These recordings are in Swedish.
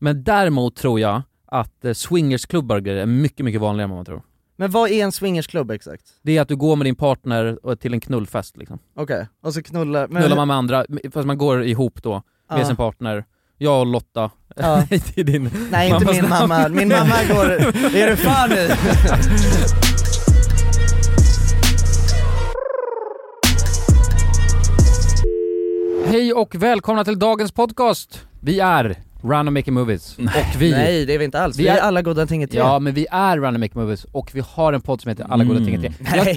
Men däremot tror jag att swingersklubbar är mycket, mycket vanligare än vad man tror. Men vad är en swingersklubb exakt? Det är att du går med din partner till en knullfest liksom. Okej, och så knullar man med andra, fast man går ihop då med sin partner. Jag och Lotta. Ja. Nej, inte min mamma. Min mamma går... Är du fan nu? Hej och välkomna till dagens podcast. Vi är Random Making Movies. Och vi... Nej, det är vi inte alls. Vi är Alla goda ting i tre. Ja, men vi är Random Making Movies och vi har en podd som heter Alla goda ting i tre.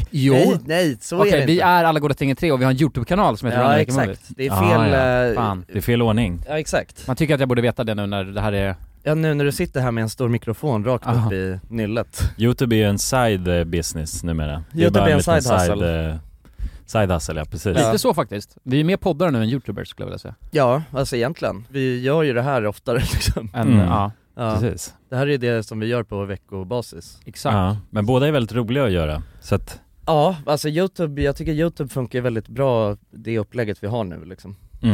Nej, så är det vi inte. är Alla goda ting i tre och vi har en YouTube-kanal som heter Random Making Movies. Det är fel... Fan. Det är fel ordning. Ja, exakt. Man tycker att jag borde veta det nu när det här är... Ja, nu när du sitter här med en stor mikrofon rakt upp i nyllet. YouTube är ju en side business numera. YouTube är en side hustle. Side hustle, ja, precis. Lite så faktiskt. Vi är mer poddare nu än YouTubers skulle jag vilja säga. Ja, alltså egentligen. Vi gör ju det här oftare liksom. Ja, precis. Det här är det som vi gör på veckobasis. Exakt. Ja, men båda är väldigt roliga att göra. Så att... Ja, alltså YouTube, jag tycker YouTube funkar väldigt bra, det upplägget vi har nu liksom.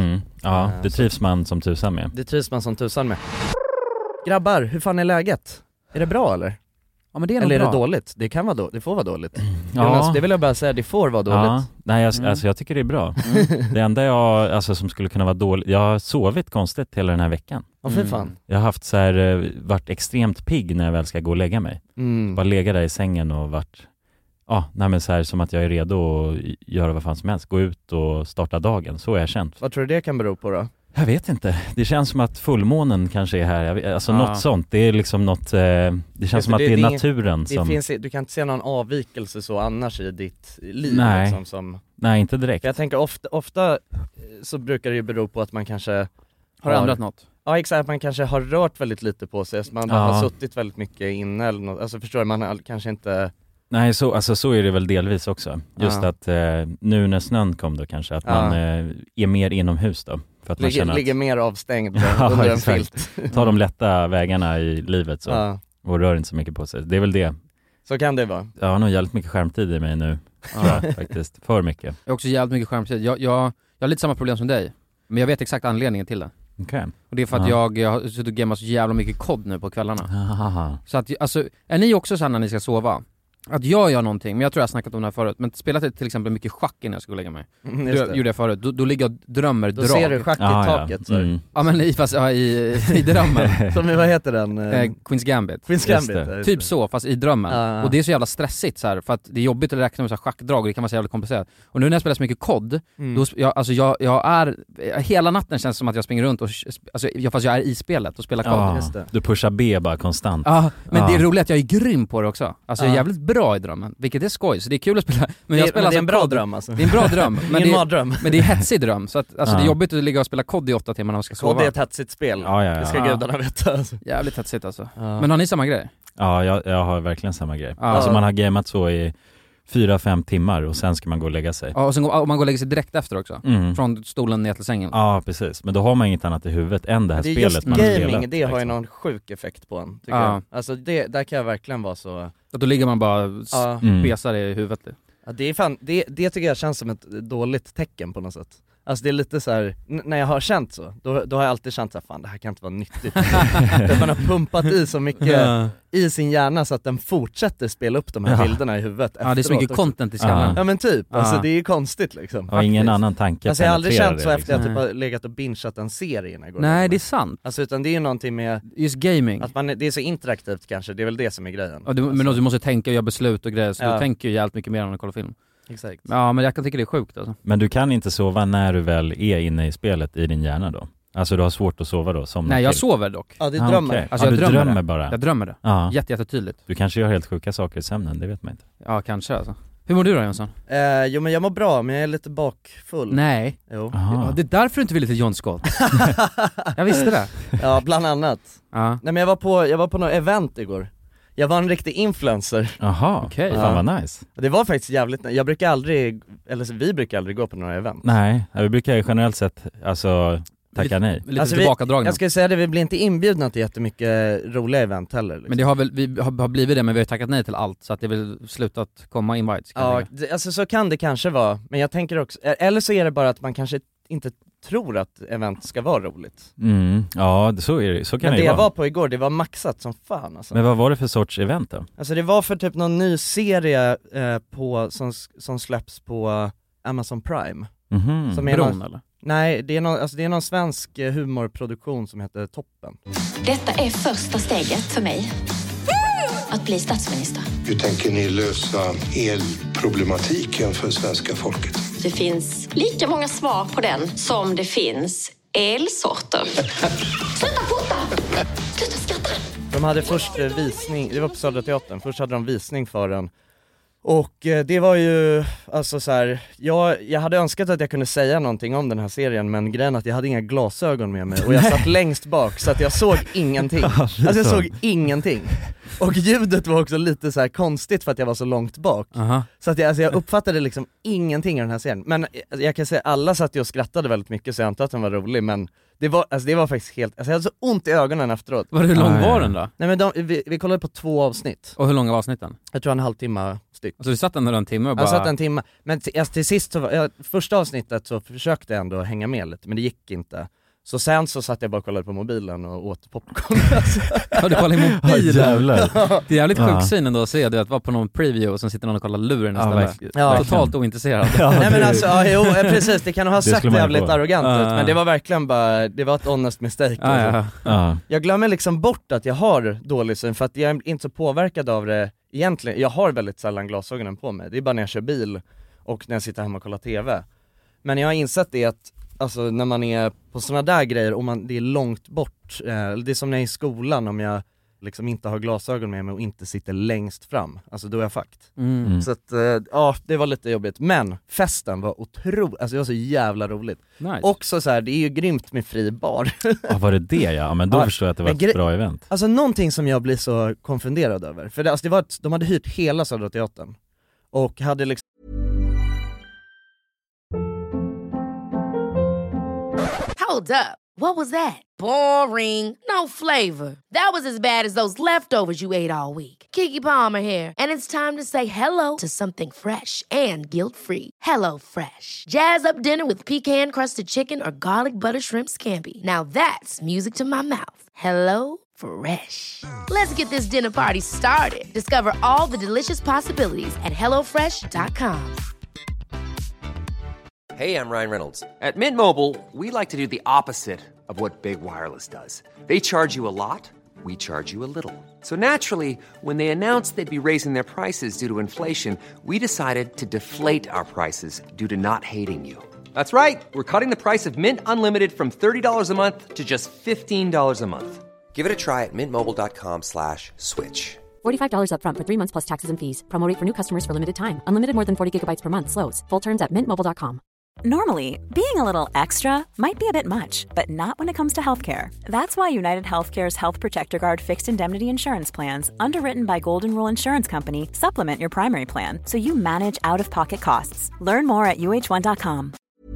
Ja, det trivs man som tusan med. Det trivs man som tusan med. Grabbar, hur fan är läget? Är det bra eller? Ja, men det är eller är bra. det dåligt? Det kan vara det får vara dåligt. Ja. Det vill jag bara säga, det får vara dåligt. Ja. Nej, alltså jag tycker det är bra. Det enda som skulle kunna vara dåligt, jag har sovit konstigt hela den här veckan. Ja, för fan. Jag har haft så här, varit extremt pigg när jag väl ska gå och lägga mig. Bara lägga där i sängen och varit, men så här som att jag är redo att göra vad fan som helst. Gå ut och starta dagen, så är jag känt. Vad tror du det kan bero på då? Jag vet inte. Det känns som att fullmånen kanske är här. Något sånt. Det är liksom något... det känns som att det är naturen som... Du kan inte se någon avvikelse så annars i ditt liv. Nej, liksom, som... Nej, inte direkt. Jag tänker ofta så brukar det ju bero på att man kanske har ändrat något. Ja, exakt. Man kanske har rört väldigt lite på sig. Så man har suttit väldigt mycket inne eller något. Alltså förstår du, man har kanske inte... Nej, så är det väl delvis också. Just att nu när snön kom då kanske, att man är mer inomhus då. För att man ligger mer avstängd under en filt. Ta de lätta vägarna i livet så. Och rör inte så mycket på sig. Det är väl det. Så kan det vara. Jag har nog jävligt mycket skärmtid i mig nu. Faktiskt. För mycket. Jag har också jävligt mycket skärmtid. Jag har lite samma problem som dig. Men jag vet exakt anledningen till det. Okay. Och det är för att jag har suttit och gameat så jävla mycket kod nu på kvällarna. Så att, alltså, är ni också så när ni ska sova? Att jag gör någonting, men jag tror jag har snackat om det här förut. Men spelat till exempel mycket schack innan jag ska gå och lägga mig. Gjorde jag förut. Då ligger jag och drömmer då drag. Då ser du schack i taket. Ja, men i drömmen. Som vad heter den? Queen's Gambit. Queen's Gambit. Typ så, fast i drömmen. Och det är så jävla stressigt så här, för att det är jobbigt att räkna med så här schackdrag och det kan vara så jävla komplicerat. Och nu när jag spelar så mycket kod, då, jag är... Hela natten känns som att jag springer runt och... fast jag är i spelet och spelar kod. Du pushar B bara konstant. Ja, men det är roligt att jag är grym på det också. Alltså jag är jävligt bra i drömmen, vilket är skoj, så det är kul att spela. Men jag spelar det är en bra dröm alltså. Det är en bra dröm. Men det är hetsig dröm, så att, alltså det är jobbigt att ligga och spela kod i 8 timmar när man ska sova. Kod är ett hetsigt spel, det ska gudarna veta alltså. Jävligt hetsigt alltså. Men har ni samma grej? Ja, jag har verkligen samma grej. Alltså man har gameat så i 4-5 timmar och sen ska man gå och lägga sig. Ja, och sen man går och lägga sig direkt efter också. Från stolen ner till sängen. Ja, precis. Men då har man inget annat i huvudet än det här spelet just man gaming, spelat. det har ju någon sjuk effekt på en, tycker jag. Alltså där kan jag verkligen vara så... Och då ligger man bara besar i huvudet. Ja, det är fan, det tycker jag känns som ett dåligt tecken på något sätt. Alltså det är lite så här, när jag har känt så, då har jag alltid känt så här, fan det här kan inte vara nyttigt. Att man har pumpat i så mycket i sin hjärna så att den fortsätter spela upp de här bilderna i huvudet. Ja, det är så mycket content i skallen. Ja men typ, alltså det är ju konstigt liksom. Och ingen annan tanke. Alltså jag har aldrig känt så efter att jag typ har legat och bingeat en serie när jag går. Nej, det är sant. Alltså utan det är ju någonting med just gaming. Att det är så interaktivt kanske, det är väl det som är grejen. Ja, men du måste tänka och göra beslut och grejer, så du tänker ju jävligt mycket mer än att kolla film. Exakt. Ja, men jag kan tycka det är sjukt alltså. Men du kan inte sova när du väl är inne i spelet i din hjärna då? Alltså du har svårt att sova då? Nej, jag sover dock. Ja, det drömmer. Okay. Alltså, jag drömmer det. Bara? Jag drömmer det. Jättetydligt. Du kanske gör helt sjuka saker i sömnen, det vet man inte. Ja, kanske alltså. Hur mår du då, Jönsson? Jo, men jag mår bra, men jag är lite bakfull. Nej. Jo. Ja, det är därför du inte vill till John Scott. Jag visste det. Ja, bland annat. Nej, men jag var på något event igår. Jag var en riktig influencer. Jaha, okej. Fan vad nice. Det var faktiskt jävligt, vi brukar aldrig gå på några event. Nej, vi brukar generellt sett, tacka nej. Lite alltså tillbakadragna. Jag ska säga det, vi blir inte inbjudna till jättemycket roliga event heller liksom. Men det har väl, vi har blivit det, men vi har tackat nej till allt. Så att det är väl slutat komma invites. Ja, alltså så kan det kanske vara. Men jag tänker också, eller så är det bara att man kanske inte tror att event ska vara roligt. Ja, så är det. Så kan men det jag vara. var på igår, det var maxat som fan alltså. Men vad var det för sorts event då? Alltså det var för typ någon ny serie som släpps på Amazon Prime. Som är Bron eller? Nej, det är någon svensk humorproduktion som heter Toppen. Detta är första steget för mig. Att bli statsminister. Hur tänker ni lösa elproblematiken för svenska folket? Det finns lika många svar på den som det finns elsorter. Sluta fota! Sluta skratta! De hade först visning, det var på Södra Teatern, först hade de visning för den. Och det var ju, alltså så här, jag hade önskat att jag kunde säga någonting om den här serien, men grejen att jag hade inga glasögon med mig och jag satt längst bak så att jag såg ingenting. Alltså jag såg ingenting. Och ljudet var också lite så här konstigt för att jag var så långt bak. Så att jag uppfattade liksom ingenting av den här serien. Men jag kan säga, alla satt ju och skrattade väldigt mycket så jag antar att den var rolig, men det var faktiskt helt, alltså jag hade så ont i ögonen efteråt. Hur lång var den då? Nej men vi kollade på 2 avsnitt. Och hur långa var avsnitten? Jag tror 1,5 timme styck. Alltså du satt ändå en timme och bara... Jag satt en timme, men till sist så första avsnittet så försökte jag ändå hänga med lite, men det gick inte. Så sen så satt jag bara och kollade på mobilen och åt popcorn. Ja, du kollar i mobilen. Jävlar. Det är jävligt sjuk syn ändå att se det, att vara på någon preview och sen sitter någon och kollar luren istället. Totalt ointresserad. Nej men alltså, precis, det kan ha sett jävligt arrogant ut, men det var verkligen bara, det var ett honest mistake. Alltså. Jag glömmer liksom bort att jag har dålig syn för att jag är inte så påverkad av det egentligen. Jag har väldigt sällan glasögonen på mig, det är bara när jag kör bil och när jag sitter hemma och kollar TV. Men jag har insett det att alltså när man är på såna där grejer och det är långt bort, det är som när jag är i skolan, om jag liksom inte har glasögon med mig och inte sitter längst fram, alltså då är jag fakt. Så att, det var lite jobbigt, men festen var otroligt, alltså det var så jävla roligt. Nice. Också så här, det är ju grymt med fri bar. Var det det? Ja, men då förstår jag att det var ett bra event. Alltså någonting som jag blir så konfunderad över, för det var de hade hyrt hela Södra Teatern och hade liksom Hold up. What was that? Boring. No flavor. That was as bad as those leftovers you ate all week. Keke Palmer here, and it's time to say hello to something fresh and guilt-free. Hello Fresh. Jazz up dinner with pecan-crusted chicken or garlic butter shrimp scampi. Now that's music to my mouth. Hello Fresh. Let's get this dinner party started. Discover all the delicious possibilities at hellofresh.com. Hey, I'm Ryan Reynolds. At Mint Mobile, we like to do the opposite of what Big Wireless does. They charge you a lot, we charge you a little. So naturally, when they announced they'd be raising their prices due to inflation, we decided to deflate our prices due to not hating you. That's right. We're cutting the price of Mint Unlimited from $30 a month to just $15 a month. Give it a try at mintmobile.com/switch. $45 up front for 3 months plus taxes and fees. Promo rate for new customers for limited time. Unlimited more than 40 gigabytes per month. Slows full terms at mintmobile.com. Normally, being a little extra might be a bit much, but not when it comes to healthcare. That's why United Healthcare's Health Protector Guard fixed indemnity insurance plans, underwritten by Golden Rule Insurance Company, supplement your primary plan so you manage out-of-pocket costs. Learn more at uh1.com.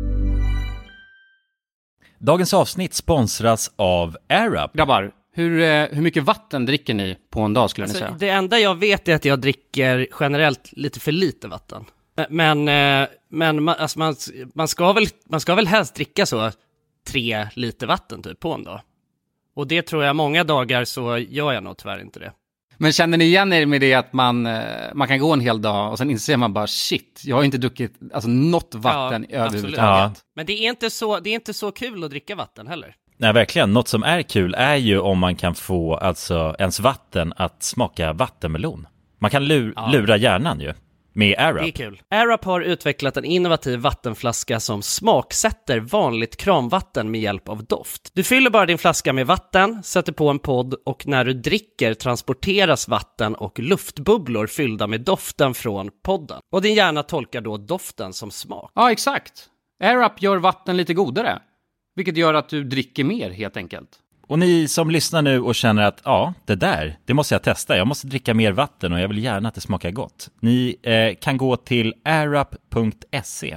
Dagens avsnitt sponsras av AirUp. Grabbar, hur mycket vatten dricker ni på en dag skulle ni säga? Det enda jag vet är att jag dricker generellt lite för lite vatten. Men man ska väl helst dricka så 3 liter vatten typ på en dag. Och det tror jag många dagar så gör jag nog tyvärr inte det. Men känner ni igen er med det att man kan gå en hel dag och sen inser man bara shit, jag har inte druckit alltså något vatten överhuvudtaget. Ja. Men det är inte så kul att dricka vatten heller. Nej, verkligen. Något som är kul är ju om man kan få alltså ens vatten att smaka vattenmelon. Man kan lura hjärnan ju. Med AirUp. Det är kul. AirUp har utvecklat en innovativ vattenflaska som smaksätter vanligt kranvatten med hjälp av doft. Du fyller bara din flaska med vatten, sätter på en podd och när du dricker transporteras vatten och luftbubblor fyllda med doften från podden. Och din hjärna tolkar då doften som smak. Ja, exakt. AirUp gör vatten lite godare, vilket gör att du dricker mer helt enkelt. Och ni som lyssnar nu och känner att det måste jag testa. Jag måste dricka mer vatten och jag vill gärna att det smakar gott. Ni kan gå till airup.se.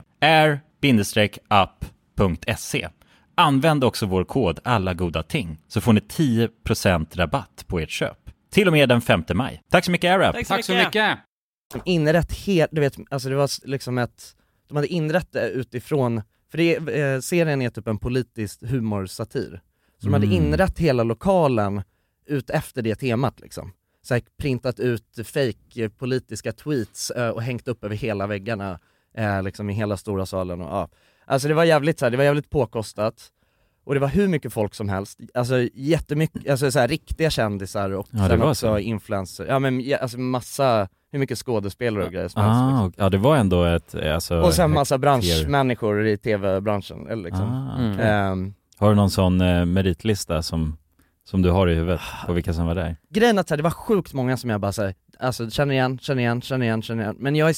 air-up.se. Använd också vår kod alla goda ting så får ni 10% rabatt på ert köp. Till och med den 5 maj. Tack så mycket AirUp. Tack så mycket. Inrätt helt, du vet, alltså det var liksom de hade inrett det utifrån för det, serien är typ en politisk humorsatir. Så de hade inrätt hela lokalen ut efter det temat liksom. Så här, printat ut fake politiska tweets och hängt upp över hela väggarna liksom i hela stora salen och ja. Alltså det var jävligt påkostat. Och det var hur mycket folk som helst, alltså jättemycket, alltså så här, riktiga kändisar och sen också så. Influencer, ja men alltså massa, hur mycket skådespelare och grejer som helst liksom. Ja det var ändå ett, alltså, och sen massa branschmänniskor i tv-branschen eller liksom. Har du någon sån meritlista som du har i huvudet på vilka som var där? Grejen att det var sjukt många som jag bara så här, alltså känner igen, men jag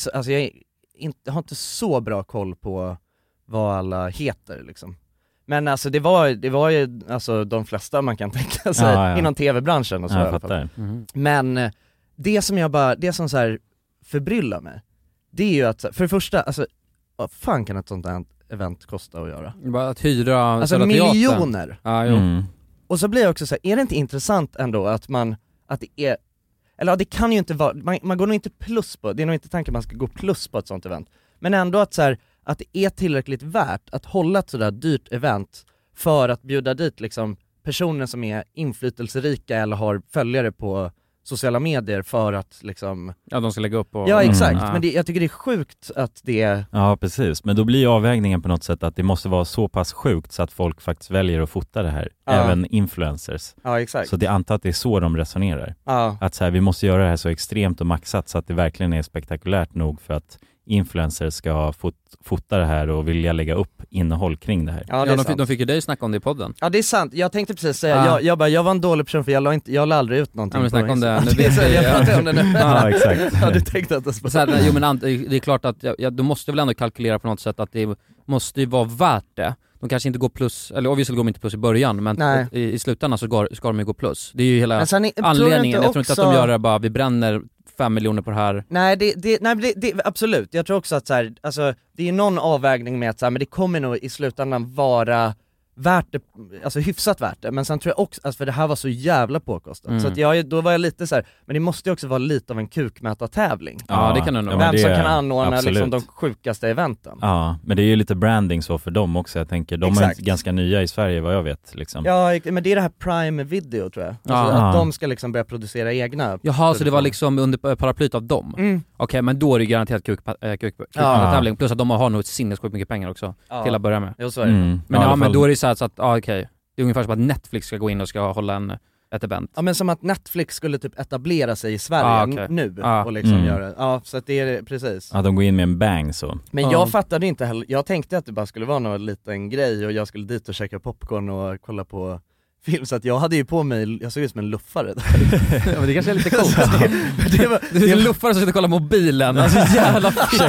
har inte så bra koll på vad alla heter liksom. Men alltså det var ju alltså de flesta man kan tänka sig inom tv-branschen och så i alla fall. Men det som så här förbryllar mig, det är ju att för det första, alltså vad fan kan ett sånt här event kosta att göra? Bara att hyra alltså miljoner. Ja, och så blir jag också så här, är det inte intressant ändå att det är, eller det kan ju inte vara, man går nog inte plus på, det är nog inte tanken man ska gå plus på ett sånt event. Men ändå att så här, att det är tillräckligt värt att hålla ett sådär dyrt event för att bjuda dit liksom personer som är inflytelserika eller har följare på sociala medier för att liksom... Ja, de ska lägga upp och... Ja, exakt. Men jag tycker det är sjukt att det... Ja, precis. Men då blir avvägningen på något sätt att det måste vara så pass sjukt så att folk faktiskt väljer att fota det här. Även influencers. Ja, exakt. Så det antar att det är så de resonerar. Ja. Att så här, vi måste göra det här så extremt och maxat så att det verkligen är spektakulärt nog för att influencers ska fota det här och vilja lägga upp innehåll kring det här. Ja, de fick ju dig snacka om det i podden. Ja, det är sant. Jag tänkte precis säga, jag var en dålig person för jag la aldrig ut någonting. Ja, men snacka om det. Jag pratar om det nu. Ja, exakt. Ja, du tänkte att det så här, jo, men det är klart att du måste väl ändå kalkylera på något sätt att det måste ju vara värt det. De kanske inte går plus, eller obviously går de inte plus i början, men i slutändan så ska de ju gå plus. Det är ju hela anledningen. Jag tror inte att de gör det bara, vi bränner 5 miljoner på det här. Nej, det absolut. Jag tror också att så här, alltså, det är någon avvägning med att så här, men det kommer nog i slutändan vara värt det, alltså hyfsat värt det. Men sen tror jag också, alltså, för det här var så jävla påkostat. Så att då var jag lite så här, men det måste ju också vara lite av en kukmätartävling. Ja, det kan det nog. Vem som kan anordna liksom de sjukaste eventen. Ja, men det är ju lite branding så för dem också. Jag tänker, de är ganska nya i Sverige vad jag vet liksom. Ja, men det är det här Prime Video tror jag. Alltså, att de ska liksom börja producera egna. Jaha, så det var liksom under paraplyt av dem? Okej, men då är det garanterat kukmätartävling. Plus att de har nog sinnessjukt mycket pengar också till att börja med. Jo, så är det. Men då är det så att okej. Det är ungefär som att Netflix ska gå in och ska hålla ett event. Ja, men som att Netflix skulle typ etablera sig i Sverige nu och liksom göra. Ja, så att det är precis. Ja, de går in med en bang så. Men jag fattade inte heller. Jag tänkte att det bara skulle vara någon liten grej och jag skulle dit och käka popcorn och kolla på film, så att jag hade ju på mig, jag såg ut som en luffare där. Ja, men det kanske är lite coolt. Det är en luffare som sitter och kollar mobilen. Alltså jävla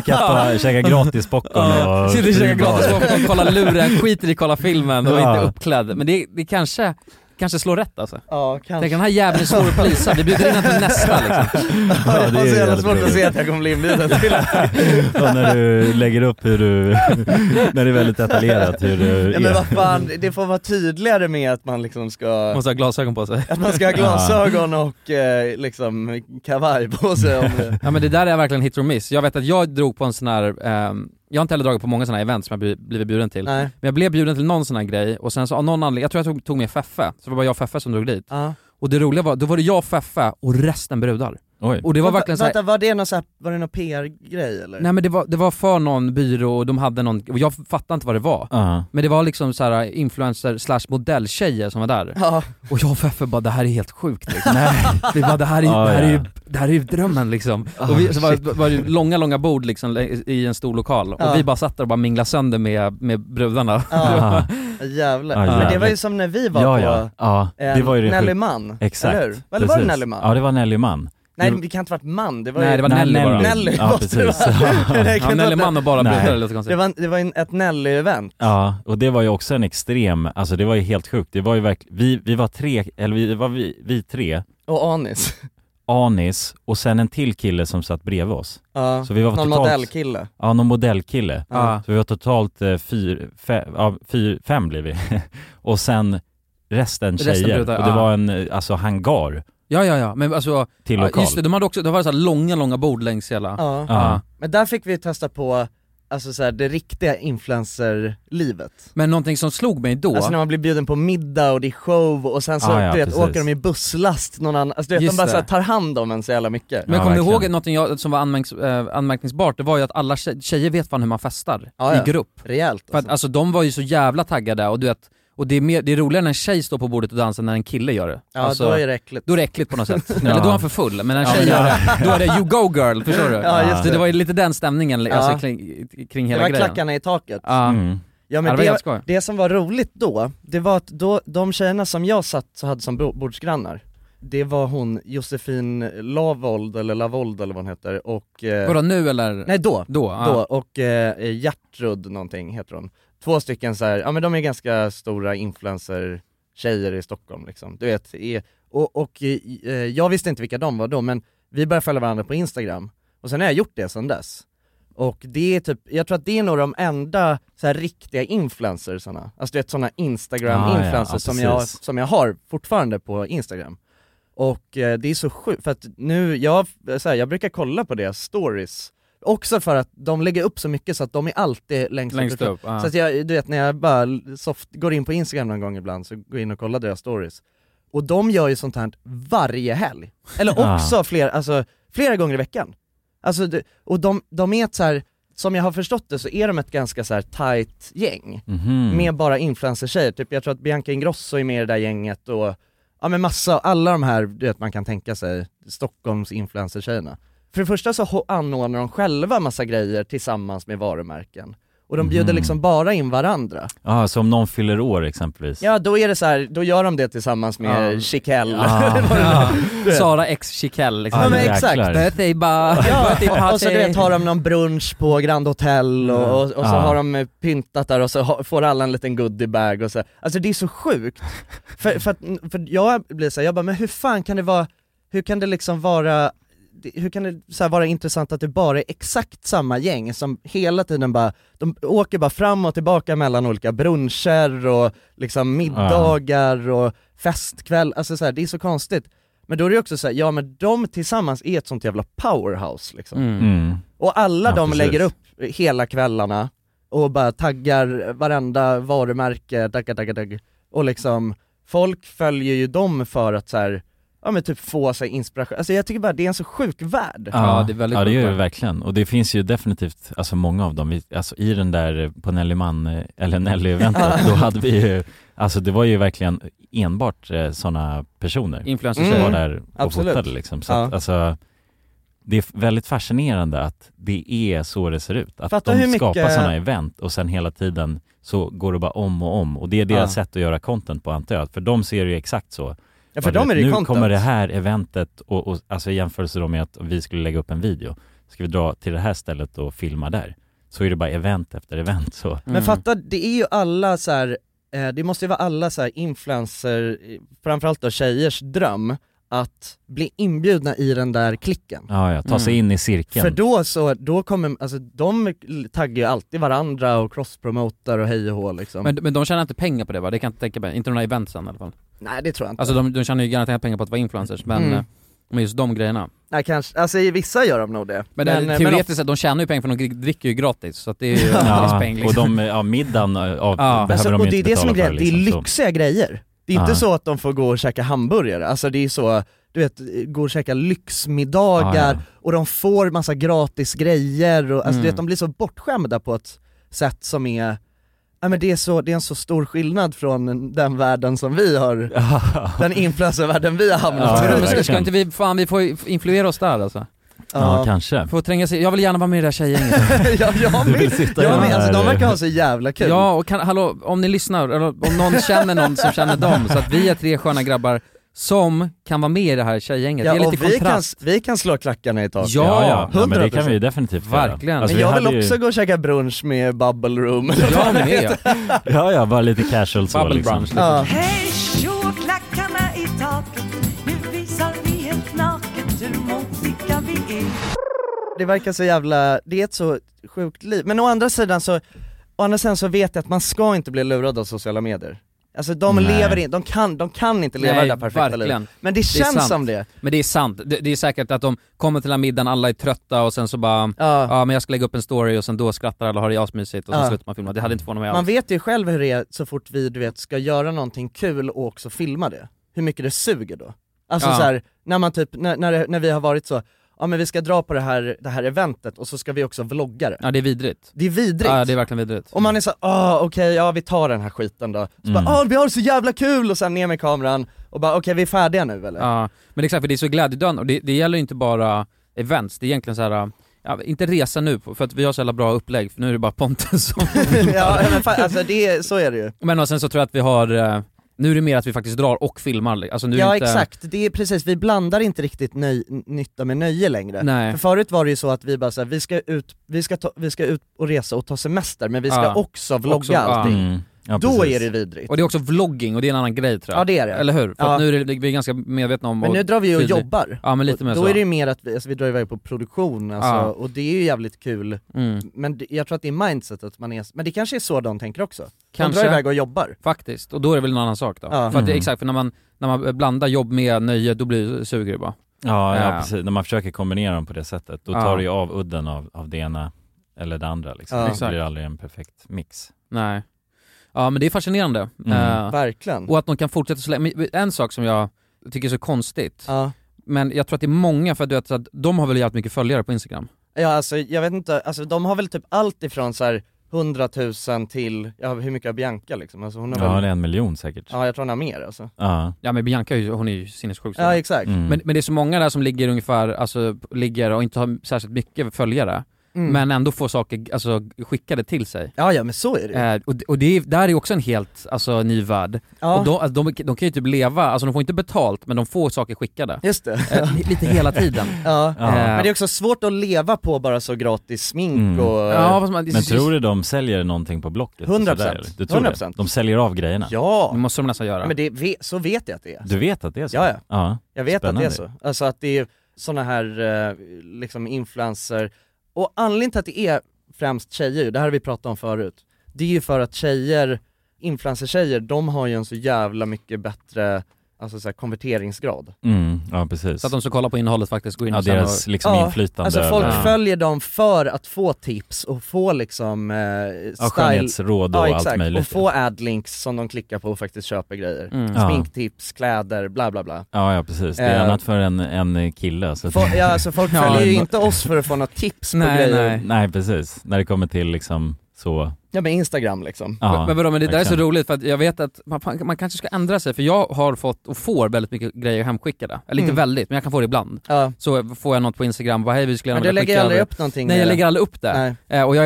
käka gratis popcorn och sitter och käka gratis popcorn och kolla luren, skiter i kolla filmen och inte uppklädd. Men det kanske slår rätt alltså. Ja, kanske. Tänk, den här jäveln är svår att plisa. Vi bjuder in till nästa liksom. Ja, det är så jävla svårt att se att jag kommer bli inbjuden till. Och när du lägger upp hur du när det är väldigt detaljerat hur du men vad fan, det får vara tydligare med att man liksom ska måste ha glasögon på sig. Att man ska ha glasögon och liksom kavaj på sig om det. Ja, men det där är verkligen hit or miss. Jag vet att jag drog på en sån här jag har inte heller dragit på många såna här events som jag blivit bjuden till. Nej. Men jag blev bjuden till någon sån här grej och sen så av någon anledning, jag tror jag tog med Feffe. Så det var bara jag och Feffe som drog dit. Och det roliga var, då var det jag och Feffe och resten brudar. Oj. Och det var verkligen så här, var det någon PR-grej eller? Nej, men det var för någon byrå och de hade någon, och jag fattade inte vad det var. Men det var liksom så här influencer / modelltjejer som var där. Och jag och Feffe bara, det här är helt sjukt liksom. Nej, vi bara, det här är ju drömmen liksom. Och så var det långa bord liksom i en stor lokal. Och vi bara satt där och bara minglade sönder med brudarna. Jävlar. Men det var ju som när vi var på det var ju Nelly Mann. Exakt. Eller var det Nelly Mann? Ja, det var Nelly Mann. Nej, det kan inte ha varit man. Det var Nelly bara. Nelly. Ja, precis. Nelly man och bara brudar. Det var ett Nelly-event. Ja, och det var ju också en extrem, alltså det var ju helt sjukt. Det var ju verkligen, vi var tre, eller vi tre. Och Anis och sen en till kille som satt bredvid oss. Så vi var någon modellkille. Ja, någon modellkille. Så vi var totalt 5 blev vi. Och sen resten tjejer. Och det var en hangar. Ja, men alltså till lokal. Just det, de hade också, det var så här långa bord längs hela. Men där fick vi testa på alltså så här, det riktiga influencer-livet. Men någonting som slog mig då, alltså när man blir bjuden på middag och det är show och sen så du vet, åker de i busslast någon annan, alltså du vet, de bara så här, tar hand om en så jävla mycket. Men kommer du ihåg någonting som var anmärkningsbart? Det var ju att alla tjejer vet fan hur man festar i grupp. Rejält alltså. För att, alltså de var ju så jävla taggade och du vet, och det är roligare när en tjej står på bordet och dansar när en kille gör det. Ja, alltså, då är det äckligt. Då är det äckligt på något sätt. Eller då är han för full, men när en tjej gör det, då är det you go girl, förstår du? Ja, just det. Så det var ju lite den stämningen alltså, kring hela grejen. Det var klackarna i taket. Ja, ja men det som var roligt då, det var att de tjejerna som jag hade som bordsgrannar, det var hon Josefin Lavold eller vad hon heter och... Vadå nu eller? Nej då ja. Och Gertrud någonting heter hon. 2 stycken så här, ja men de är ganska stora influencer-tjejer i Stockholm liksom. Du vet, och jag visste inte vilka de var då, men vi började följa varandra på Instagram. Och sen har jag gjort det sedan dess. Och det är typ, jag tror att det är nog de enda så här riktiga influencersarna. Alltså du vet sådana Instagram-influencers som jag har fortfarande på Instagram. Och det är så sjukt, för att nu, jag brukar kolla på deras stories. Också för att de lägger upp så mycket så att de är alltid längst upp. Så att du vet, när jag bara går in på Instagram någon gång ibland, så går jag in och kollar deras stories. Och de gör ju sånt här varje helg. Eller också flera gånger i veckan. Alltså, och de är ett så här, som jag har förstått det så är de ett ganska så här tight gäng. Med bara influencer-tjejer. Typ jag tror att Bianca Ingrosso är med i det där gänget och ja men alla de här, du vet, man kan tänka sig Stockholms influencer-tjejerna. För det första så anordnar de själva massa grejer tillsammans med varumärken. Och de bjuder liksom bara in varandra. Ja, så om någon fyller år exempelvis. Ja, då är det så här, då gör de det tillsammans med Chiquel. Sara X Chiquel liksom. Ja, men exakt. Birthday bar. Och så du vet, har de någon brunch på Grand Hotel och så har de pyntat där och så får alla en liten goodiebag och så. Alltså det är så sjukt. för jag blir så här, jag bara, men hur fan kan det vara, hur kan det liksom vara, hur kan det så här vara intressant att det bara är exakt samma gäng som hela tiden bara, de åker bara fram och tillbaka mellan olika bruncher och liksom middagar och festkväll, alltså så här, det är så konstigt. Men då är det också så här, ja men de tillsammans är ett sånt jävla powerhouse liksom. Och alla de lägger upp hela kvällarna och bara taggar varenda varumärke, och liksom folk följer ju dem för att så här, ja men typ få sig inspiration. Alltså jag tycker bara det är en så sjuk värld. Ja, det är väldigt det gör det verkligen. Och det finns ju definitivt, alltså många av dem, alltså i den där på Nelly-eventet, då hade vi ju, alltså det var ju verkligen enbart sådana personer. Influencers som var där och fotade liksom. Så att, alltså, det är väldigt fascinerande att det är så det ser ut. Att fattar de skapar sådana event och sen hela tiden så går det bara om och om. Och det är deras sätt att göra content på, antar jag. För de ser ju exakt så. Ja, för de är det nu content. Kommer det här eventet och alltså i jämförelse då med att vi skulle lägga upp en video, ska vi dra till det här stället och filma där, så är det bara event efter event så. Men fatta, det är ju alla så här, det måste ju vara alla så här influencer, framförallt då tjejers dröm att bli inbjudna i den där klicken. Ja, ta sig in i cirkeln. För då kommer, alltså de taggar ju alltid varandra och crosspromotar och hej och hå liksom. Men de tjänar inte pengar på det, va? Det kan jag inte tänka mig. Inte de här eventsen i alla fall. Nej, det tror jag inte. Alltså de tjänar ju garanterat pengar på att vara influencers, men just de grejerna. Nej, kanske, alltså i vissa gör de nog det. Men teoretiskt sett, de tjänar ju pengar för de dricker ju gratis, så att det är ju peng liksom. Och middagen behöver alltså, de och inte det är det som är betala grejen, för, liksom, det är lyxiga grejer. Det är inte så att de får gå och käka hamburgare, alltså det är så, du vet, gå och käka lyxmiddagar och de får massa gratis grejer och alltså du vet, de blir så bortskämda på ett sätt som är, ja men det är en så stor skillnad från den världen som vi har, den influencervärlden vi har hamnat. Ska inte vi får influera oss där alltså? Ja, kanske. Får tränga sig. Jag vill gärna vara med i det där tjejgänget. jag med. Alltså de verkar ha så jävla kul. Ja, och hallå, om ni lyssnar, eller om någon känner någon som känner dem, så att vi är 3 sköna grabbar som kan vara med i det här tjejgänget. Ja, det är lite kontrast. Vi kan slå klackarna i tak. Ja, men det kan vi ju definitivt verkligen. Alltså, men jag vill också gå och käka brunch med Bubble Room. Jag med. Ja, bara lite casual så Bubble liksom. Brunch. Hej, tjo, klackarna i taket. Nu visar vi helt naket hur modiga vi är. Det verkar så jävla, det är ett så sjukt liv. Men å andra sidan så vet jag att man ska inte bli lurad av sociala medier. Alltså de lever in, de kan inte leva det där perfekta livet. Men det känns som det. Men det är sant, det är säkert att de kommer till den middagen, alla är trötta och sen så bara men jag ska lägga upp en story och sen då skrattar alla och har det asmysigt och så slutar man filma. Det hade inte fått något med alls. Man vet ju själv hur det är så fort vi, du vet, ska göra någonting kul och också filma det. Hur mycket det suger då. Alltså så här, när man typ, när vi har varit så, men vi ska dra på det här eventet och så ska vi också vlogga det. Ja, det är vidrigt. Det är vidrigt. Ja, det är verkligen vidrigt. Och man är så okej, vi tar den här skiten då. Så bara, vi har det så jävla kul, och sen ner med kameran och bara, okej, vi är färdiga nu eller? Ja, men exakt, för det är så glädjedödande och det gäller ju inte bara events, det är egentligen så här. Ja, inte resa nu för att vi har så jävla bra upplägg, för nu är det bara Pontus som... Ja, men alltså så är det ju. Men och sen så tror jag att vi har... Nu är det mer att vi faktiskt drar och filmar. Alltså nu inte... exakt, det är precis, vi blandar inte riktigt nytta med nöje längre. Nej. För förut var det ju så att vi bara så här, vi ska ut och resa och ta semester, men vi ska också vlogga allting. Ja, då precis. Är det vidrigt. Och det är också vlogging, och det är en annan grej tror jag. Ja, det är det. Eller hur? För att nu är vi ganska medvetna om... Men nu drar vi ju och jobbar. Ja, men lite mer då så. Är det mer att vi drar iväg på produktion, alltså, och det är ju jävligt kul. Men jag tror att det är mindsetet man är... Men det kanske är så de tänker också. Kanske. De drar iväg och jobbar. Faktiskt, och då är det väl en annan sak då. För att det är exakt, för när man blandar jobb med nöje, då suger det bara. Ja, precis. När man försöker kombinera dem på det sättet, då tar det ju av udden av det ena eller det andra liksom. Det blir aldrig en perfekt mix. Nej. Ja, men det är fascinerande. Verkligen. Och att de kan fortsätta så länge. En sak som jag tycker är så konstigt, men jag tror att det är många, för att du vet, att de har väl jävligt mycket följare på Instagram. Ja, alltså jag vet inte, alltså de har väl typ allt ifrån så här 100 000 till, hur mycket har Bianca liksom? Alltså hon har det är 1 miljon säkert. Ja, jag tror hon har mer alltså. Ja, men Bianca hon är ju sinnessjuk. Ja, exakt. Men det är så många där som ligger ungefär, alltså ligger och inte har särskilt mycket följare. Men ändå får saker skickade till sig. Ja, men så är det. Och det där är också en helt ny värld. Och de kan ju typ leva, alltså de får inte betalt, men de får saker skickade. Just det. Lite hela tiden. Men det är också svårt att leva på bara så gratis smink och... Men tror du de säljer någonting på Blocket? 100%. Du tror 100%. Det? De säljer av grejerna? Ja. Det måste de nästan göra. Men så vet jag att det är. Du vet att det är så? Ja. Jag vet att det är så. Alltså att det är såna här liksom influencer. Och anledningen till att det är främst tjejer, det här har vi pratat om förut, det är ju för att influencer-tjejer, de har ju en så jävla mycket bättre, alltså så här, konverteringsgrad. Ja, precis. Så att de ska kolla på innehållet faktiskt, gå in och deras liksom inflytande. Alltså folk följer dem för att få tips och få liksom skönhetsråd och allt möjligt. Och få adlinks som de klickar på och faktiskt köper grejer. Sminktips, kläder, bla bla bla. Ja, precis. Det är annat för en kille. Så alltså folk följer ju inte oss för att få några tips på grejer. Nej, precis. När det kommer till liksom så... Ja, med Instagram liksom. Men det där är så roligt, för att jag vet att man kanske ska ändra sig, för jag har fått och får väldigt mycket grejer hemskickade. Eller inte väldigt, men jag kan få det ibland. Så får jag något på Instagram, bara hej, vi skulle gärna lägger aldrig upp någonting. Nej, jag lägger aldrig upp det. Och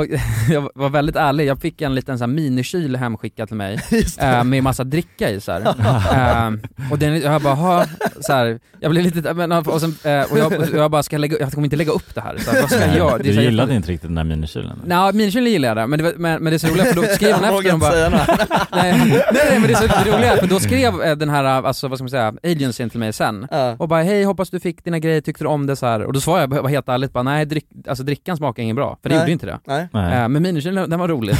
jag var väldigt ärlig, jag fick en liten så här minikyl hemskickad till mig med massa dricka i så här. Och jag bara så här, jag blev lite och sen jag bara jag kommer inte lägga upp det här. Så vad ska jag göra? Du gillade inte riktigt den där minikylen? Nej, minikylen gillade jag, men det är så roligt, för då skrev hon efter och bara... nej, men det är så roligt, för då skrev den här, alltså vad ska man säga, agencyn till mig sen. Och bara, hej, hoppas du fick dina grejer, tyckte du om det så här. Och då svarade jag helt ärligt, bara, nej, drickan smakar inget bra. För det gjorde inte det. Men minikylen, den var rolig.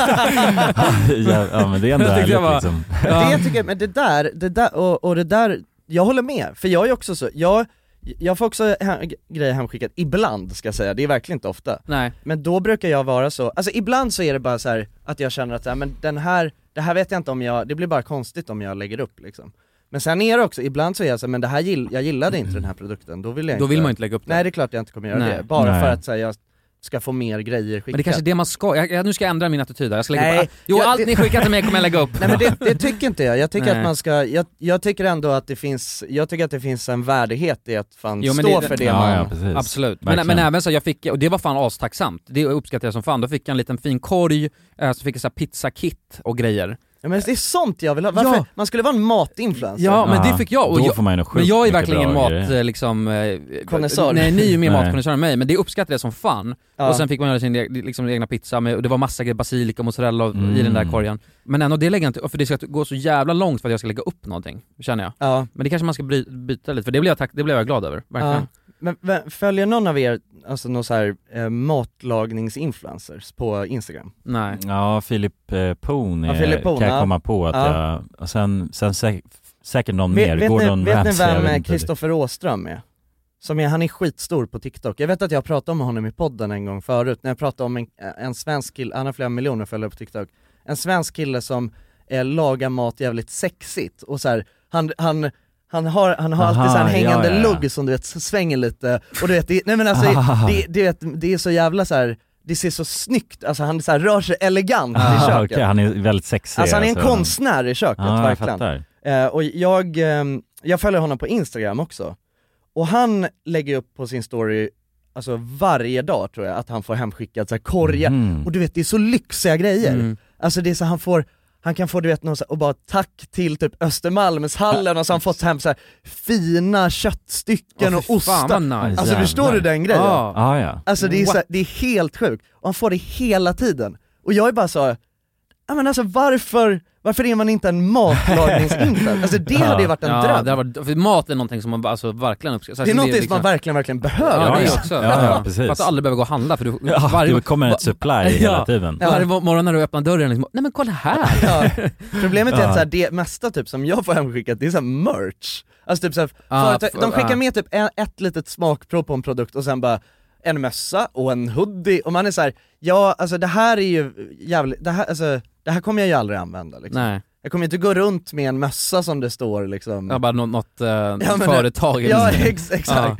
Ja, men det är ändå ärligt liksom. Det tycker jag, men det där, jag håller med. För jag är också så, jag får också grejer hemskickat ibland, ska jag säga, det är verkligen inte ofta. Nej. Men då brukar jag vara så, alltså ibland så är det bara så här att jag känner att men det här vet jag inte om det blir bara konstigt om jag lägger upp liksom. Men sen är det också, ibland så är jag så här, men det här jag gillade inte den här produkten, då vill man inte lägga upp det. Nej, det är klart jag inte kommer göra det, bara för att säga jag ska få mer grejer skickat. Men det kanske är det man ska, nu ska jag ändra min attityd. Jag ska lägga upp, allt ni skickar till mig kommer jag lägga upp. Nej, men det tycker inte jag. Jag tycker att man ska, jag tycker ändå att det finns en värdighet i att stå för det man... Ja, absolut. Men även så jag fick, och det var fan astacksamt, det uppskattar jag som fan. Då fick jag en liten fin korg, så fick jag så här pizzakit och grejer. Ja, men det är sånt jag vill ha. Varför? Man skulle vara en matinfluencer. Ja, men det fick jag. Och då får man men jag är verkligen en mat liksom konnässör. Nej, ni är ju mer matkonnässör än mig, men det uppskattade jag som fan. Och sen fick man göra sin liksom egna pizza med, och det var massa grejer, basilika och mozzarella i den där korgen. Men ändå, det lägger jag inte, för det ska gå så jävla långt för att jag ska lägga upp någonting, känner jag. Men det kanske man ska byta lite, för det blev jag glad över, verkligen. Men följer någon av er alltså någon så här matlagningsinfluencers på Instagram? Nej. Ja, Filip Poon Poon, kan jag komma på att jag, och sen säkert någon mer. Gordon vet ni Ramsay, vem Kristoffer Åström är? Han är skitstor på TikTok. Jag vet att jag pratade om honom i podden en gång förut, när jag pratade om en svensk kille, han har flera miljoner följare på TikTok. En svensk kille som lagar mat jävligt sexigt och så här, han har alltid så här hängande lugg som du vet svänger lite och du vet det är så jävla så här, det ser så snyggt, alltså han så här rör sig elegant i köket. Okay. Han är väldigt sexig. Alltså han är en konstnär i köket, verkligen. Och jag följer honom på Instagram också. Och han lägger upp på sin story alltså varje dag tror jag att han får hemskickat så här korgar. Och du vet, det är så lyxiga grejer. Alltså det är så han kan få du vet någon så här, och bara tack till typ Östermalmshallen och så har han fått hem så här fina köttstycken och ostar. Nice. Alltså förstår du den grejen? Ja. Alltså det är så här, det är helt sjukt. Och han får det hela tiden. Och jag är bara så, ja men alltså varför är man inte en matlagningsinfluencer? Alltså det hade ju varit en dröm. Det varit, för mat är någonting som man alltså verkligen uppskattar. Det är någonting som man verkligen behöver. Ja, det är också. Ja, precis. För att du aldrig behöver gå och handla för det kommer ett supply hela tiden. Varje morgon när du öppnar dörren liksom, nej men kolla här. Problemet är att så här, det mesta typ som jag får hemskickat, det är så här merch. Alltså typ så här, de skickar med typ ett litet smakprov på en produkt och sen bara en mössa och en hoodie och man är så här, ja alltså det här är ju jävligt, det här kommer jag ju aldrig använda liksom. Nej. Jag kommer inte gå runt med en mössa som det står liksom. Ja, bara något företag. Ja, exakt.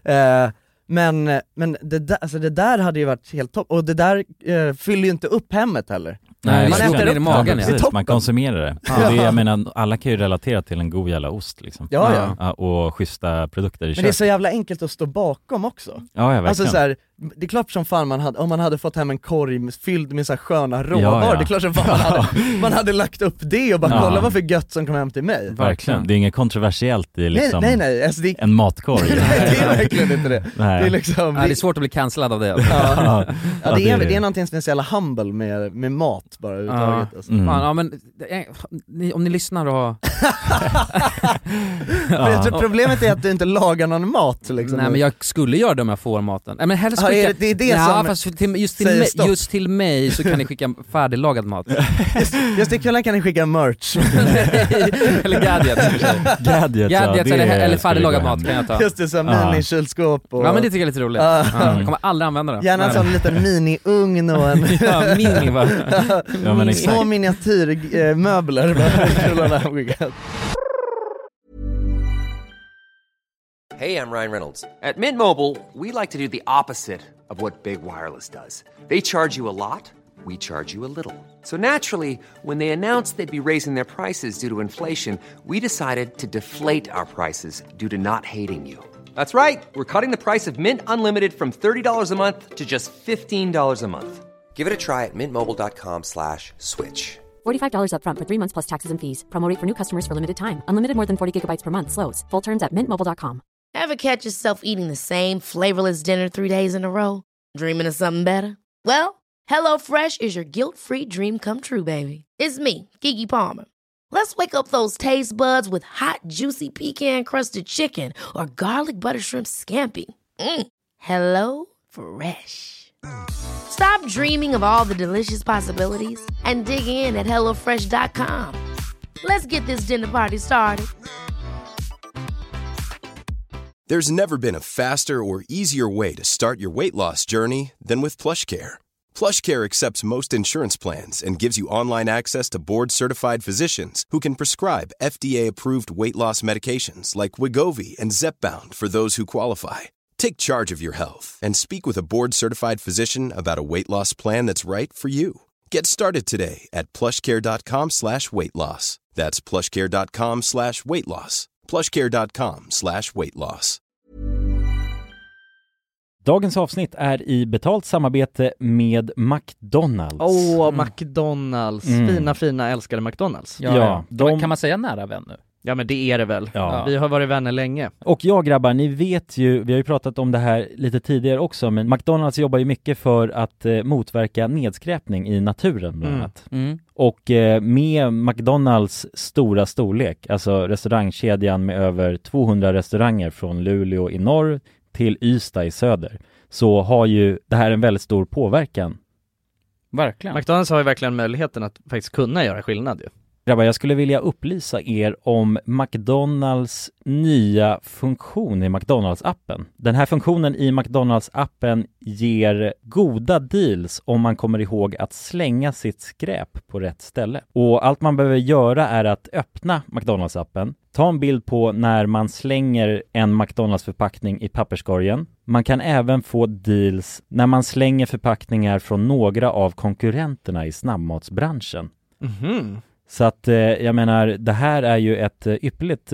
Men det där hade ju varit helt topp. Och det där fyller ju inte upp hemmet heller. Nej, man äter upp i magen. Man konsumerar det. Det jag menar, alla kan ju relatera till en god jävla ost liksom. Ja. Och schyssta produkter i köket. Men det är så jävla enkelt att stå bakom också. Ja, verkligen. Alltså så här, det är klart som fan om man hade fått hem en korg fylld med så här sköna råvaror, det är klart som fan man hade lagt upp det och bara kolla vad för gött som kom hem till mig. Verkligen, det är inget kontroversiellt i liksom nej. Alltså en matkorg. Nej, det är verkligen inte det. Nej. Det är liksom, det är svårt att bli cancellad av det. Det är någonting som är så jävla humble med mat bara överhuvudtaget. Alltså. Ja, men om ni lyssnar och jag tror problemet är att du inte lagar någon mat liksom. Nej men jag skulle göra det om jag får maten. Men helst skicka, det är det som fast just till mig så kan ni skicka färdiglagad mat. Just till kvällen kan ni skicka merch. Eller gadgets eller färdiglagad mat kan jag ta. Just det, så mini-kylskåp och... Ja men det tycker jag är lite roligt. Jag kommer aldrig använda det. Gärna en sån liten mini-ugn och en... mini va? Små miniatyrmöbler. Hey, I'm Ryan Reynolds. At Mint Mobile, we like to do the opposite of what Big Wireless does. They charge you a lot, we charge you a little. So naturally, when they announced they'd be raising their prices due to inflation, we decided to deflate our prices due to not hating you. That's right. We're cutting the price of Mint Unlimited from $30 a month to just $15 a month. Give it a try at mintmobile.com/switch. $45 up front for 3 months plus taxes and fees. Promo rate for new customers for limited time. Unlimited more than 40 gigabytes per month. Slows full terms at mintmobile.com. Ever catch yourself eating the same flavorless dinner 3 days in a row? Dreaming of something better? Well, HelloFresh is your guilt-free dream come true, baby. It's me, Keke Palmer. Let's wake up those taste buds with hot, juicy pecan-crusted chicken or garlic butter shrimp scampi. Hello Fresh. Stop dreaming of all the delicious possibilities and dig in at HelloFresh.com. Let's get this dinner party started. There's never been a faster or easier way to start your weight loss journey than with PlushCare. PlushCare accepts most insurance plans and gives you online access to board-certified physicians who can prescribe FDA-approved weight loss medications like Wegovy and Zepbound for those who qualify. Take charge of your health and speak with a board-certified physician about a weight loss plan that's right for you. Get started today at plushcare.com/weightloss. That's plushcare.com/weightloss. plushcare.com/weightloss. Dagens avsnitt är i betalt samarbete med McDonalds. McDonalds. Fina, älskade McDonalds. Ja. Kan man säga nära vän nu? Ja men det är det väl. Ja. Vi har varit vänner länge. Och ja grabbar, ni vet ju, vi har ju pratat om det här lite tidigare också, men McDonalds jobbar ju mycket för att motverka nedskräpning i naturen bland annat. Och med McDonalds stora storlek, alltså restaurangkedjan med över 200 restauranger från Luleå i norr till Ystad i söder, så har ju det här en väldigt stor påverkan. Verkligen. McDonalds har ju verkligen möjligheten att faktiskt kunna göra skillnad ju. Grabbar, jag skulle vilja upplysa er om McDonalds nya funktion i McDonalds-appen. Den här funktionen i McDonalds-appen ger goda deals om man kommer ihåg att slänga sitt skräp på rätt ställe. Och allt man behöver göra är att öppna McDonalds-appen, ta en bild på när man slänger en McDonalds-förpackning i papperskorgen. Man kan även få deals när man slänger förpackningar från några av konkurrenterna i snabbmatsbranschen. Mhm. Så att jag menar, det här är ju ett ypperligt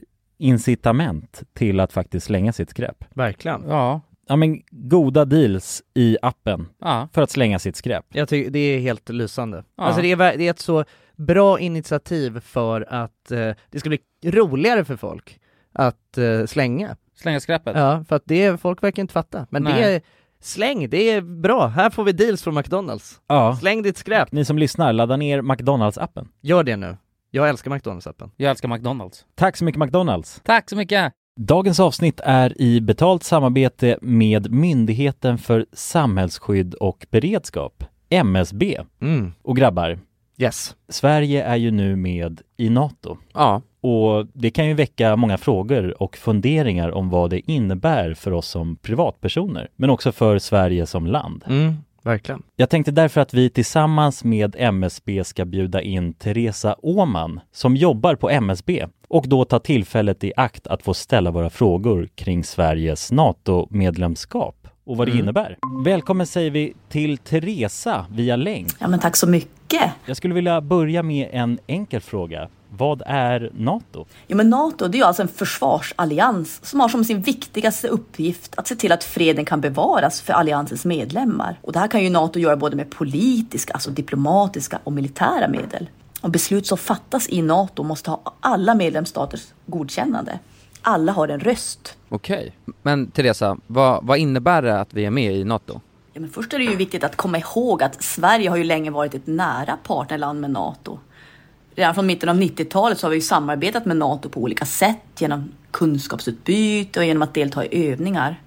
incitament till att faktiskt slänga sitt skräp. Verkligen. Ja. Ja, men goda deals i appen för att slänga sitt skräp. Jag tycker det är helt lysande. Ja. Alltså det är ett så bra initiativ för att det ska bli roligare för folk att slänga. Slänga skräpet? Ja, för att folk verkar inte fatta. Men Nej. det är släng, det är bra. Här får vi deals från McDonalds. Ja. Släng ditt skräp. Ni som lyssnar, ladda ner McDonalds-appen. Gör det nu. Jag älskar McDonalds-appen. Jag älskar McDonalds. Tack så mycket McDonalds. Tack så mycket. Dagens avsnitt är i betalt samarbete med Myndigheten för samhällsskydd och beredskap, MSB. Och grabbar, yes. Sverige är ju nu med i NATO. Ja. Och det kan ju väcka många frågor och funderingar om vad det innebär för oss som privatpersoner, men också för Sverige som land. Verkligen. Jag tänkte därför att vi tillsammans med MSB ska bjuda in Teresa Åman som jobbar på MSB och då ta tillfället i akt att få ställa våra frågor kring Sveriges NATO-medlemskap och vad det innebär. Välkommen säger vi till Teresa via länk. Ja, men tack så mycket. Jag skulle vilja börja med en enkel fråga. Vad är NATO? Jo, men NATO, det är ju alltså en försvarsallians som har som sin viktigaste uppgift att se till att freden kan bevaras för alliansens medlemmar. Och det här kan ju NATO göra både med politiska, alltså diplomatiska och militära medel. Och beslut som fattas i NATO måste ha alla medlemsstaters godkännande. Alla har en röst. Okej. Men Teresa, vad innebär det att vi är med i NATO? Ja, men först är det ju viktigt att komma ihåg att Sverige har ju länge varit ett nära partnerland med NATO. Redan från mitten av 90-talet så har vi ju samarbetat med NATO på olika sätt genom kunskapsutbyte och genom att delta i övningar.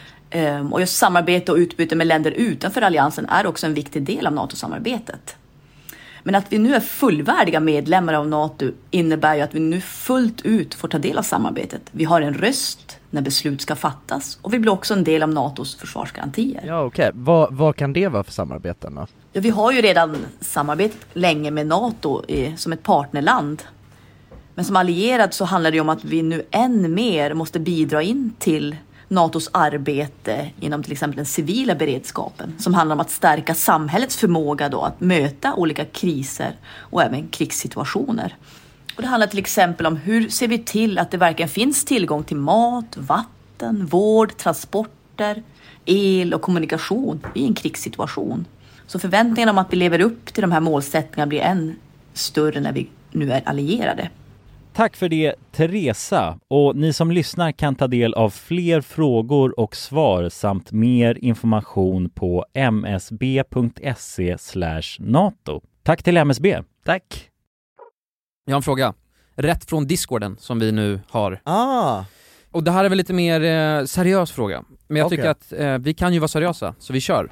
Och just samarbete och utbyte med länder utanför alliansen är också en viktig del av NATO-samarbetet. Men att vi nu är fullvärdiga medlemmar av NATO innebär ju att vi nu fullt ut får ta del av samarbetet. Vi har en röst när beslut ska fattas och vi blir också en del av NATOs försvarsgarantier. Ja, okej. Vad kan det vara för samarbeten då? Ja, vi har ju redan samarbetat länge med NATO som ett partnerland. Men som allierad så handlar det om att vi nu än mer måste bidra in till NATOs arbete inom till exempel den civila beredskapen. Som handlar om att stärka samhällets förmåga då att möta olika kriser och även krigssituationer. Och det handlar till exempel om hur ser vi till att det verkligen finns tillgång till mat, vatten, vård, transporter, el och kommunikation i en krigssituation. Så förväntningarna om att vi lever upp till de här målsättningarna blir än större när vi nu är allierade. Tack för det, Teresa. Och ni som lyssnar kan ta del av fler frågor och svar samt mer information på msb.se/NATO. Tack till MSB. Tack. Jag har en fråga. Rätt från Discorden som vi nu har. Ah. Och det här är väl lite mer seriös fråga. Men jag tycker att vi kan ju vara seriösa, så vi kör.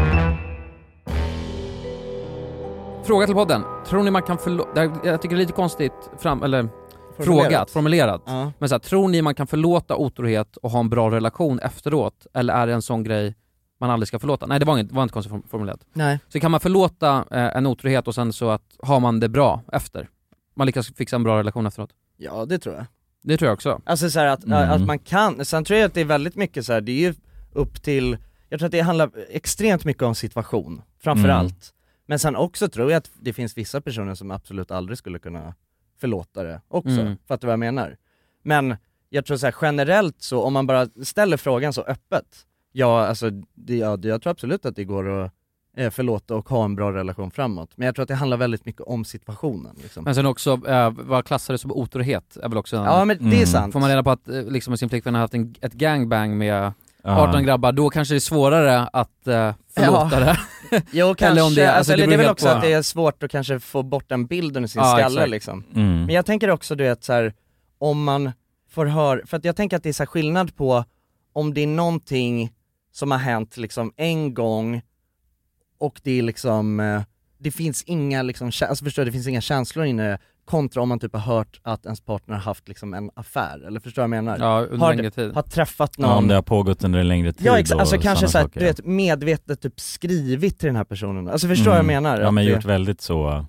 Fråga till podden. Tror ni man kan jag tycker det är lite konstigt formulerat. Men så här, tror ni man kan förlåta otrohet och ha en bra relation efteråt? Eller är det en sån grej man aldrig ska förlåta? Nej, det var inte konstigt formulerat. Nej. Så kan man förlåta en otrohet och sen så att har man det bra efter? Man lyckas fixa en bra relation efteråt? Ja, det tror jag. Det tror jag också. Alltså så här att man kan, sen tror jag att det är väldigt mycket så här, det är ju upp till, jag tror att det handlar extremt mycket om situation, framförallt. Men sen också tror jag att det finns vissa personer som absolut aldrig skulle kunna förlåta det också, för att vad jag menar. Men jag tror så här, generellt så, om man bara ställer frågan så öppet, jag tror absolut att det går att förlåta och ha en bra relation framåt. Men jag tror att det handlar väldigt mycket om situationen. Liksom. Men sen också, vad klassar det som otrohet är väl också... Ja, men det är sant. Får man reda på att liksom, sin flickvän har haft ett gangbang med 18 grabbar, då kanske det är svårare att förlåta det. Jo, kanske. Eller om det, alltså, det är väl också att det är svårt att kanske få bort den bilden i sin skalle liksom. Men jag tänker också, du vet, så här, om man får höra, för att jag tänker att det är så här skillnad på om det är någonting som har hänt liksom en gång och det är liksom, det finns inga liksom, alltså förstår du, det finns inga känslor inne, kontra om man typ har hört att ens partner har haft liksom en affär, eller förstår du vad jag menar? Ja, under längre tid. Har träffat någon... Ja, om det har pågått under en längre tid. Ja, alltså kanske så här, saker, du vet, medvetet typ skrivit till den här personen. Alltså förstår vad jag menar? Ja, men det... gjort väldigt så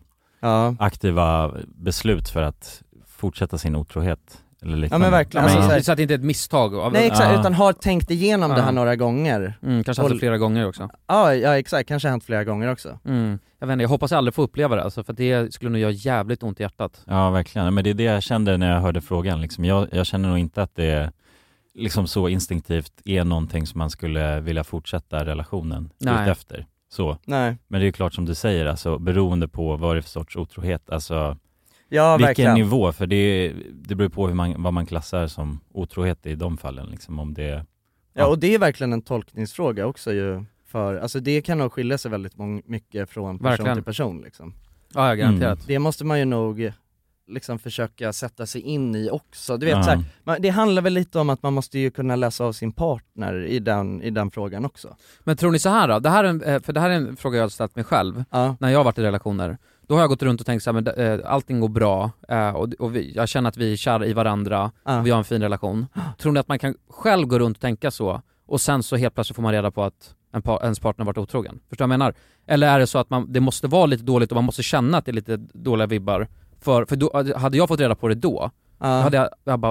aktiva beslut för att fortsätta sin otrohet. Eller liknande. Ja, men verkligen. Ja, alltså, så att det inte är ett misstag av... Nej, exakt, utan har tänkt igenom det här några gånger. Kanske haft det flera gånger också. Ja, exakt, kanske hänt flera gånger också. Jag vet inte, jag hoppas jag aldrig få uppleva det, alltså, för det skulle nog göra jävligt ont i hjärtat. Ja, verkligen. Men det är det jag kände när jag hörde frågan. Liksom. Jag känner nog inte att det liksom så instinktivt är någonting som man skulle vilja fortsätta relationen ut efter. Så. Nej. Men det är ju klart som du säger, alltså, beroende på vad det är för sorts otrohet. Alltså, ja, vilken verkligen. nivå, för det beror på vad man klassar som otrohet i de fallen. Liksom, om det, ja, och det är verkligen en tolkningsfråga också ju. För, alltså det kan nog skilja sig väldigt mycket från person till person liksom. Ja, garanterat. Det måste man ju nog liksom försöka sätta sig in i också. Du vet, så här, det handlar väl lite om att man måste ju kunna läsa av sin partner i den frågan också. Men tror ni så här då? Det här är en fråga jag har ställt mig själv när jag har varit i relationer. Då har jag gått runt och tänkt så här, men allting går bra och jag känner att vi är kära i varandra och vi har en fin relation. Tror ni att man kan själv gå runt och tänka så och sen så helt plötsligt får man reda på att ens partner varit otrogen? Förstår du vad jag menar? Eller är det så att det måste vara lite dåligt och man måste känna att det är lite dåliga vibbar? För då, hade jag fått reda på det då hade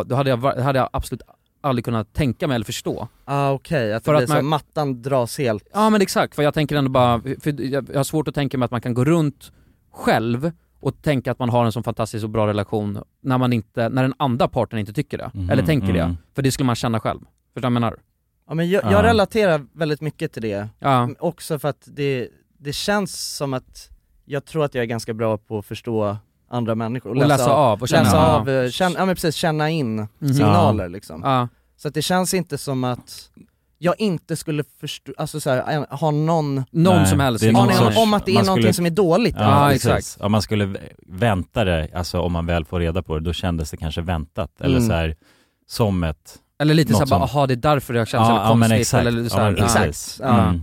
jag absolut aldrig kunnat tänka mig eller förstå. Okej, att det blir så mattan dras helt. Ja, men exakt, för jag tänker ändå bara, för jag har svårt att tänka mig att man kan gå runt själv och tänka att man har en sån fantastisk och bra relation när den andra parten inte tycker det, eller tänker det, för det skulle man känna själv. Förstår du vad jag menar? Ja, men jag relaterar väldigt mycket till det. Också för att det känns som att jag tror att jag är ganska bra på att förstå andra människor och läsa av och känna in signaler liksom. Så att det känns inte som att jag inte skulle förstå, alltså så här, ha någon som helst om att det är någonting som är dåligt. Exakt. Om man skulle vänta det, alltså om man väl får reda på det, då kändes det kanske väntat eller så här, som ett, eller lite så bara, aha, det är därför jag känns så konstigt, exakt. eller så här, exakt.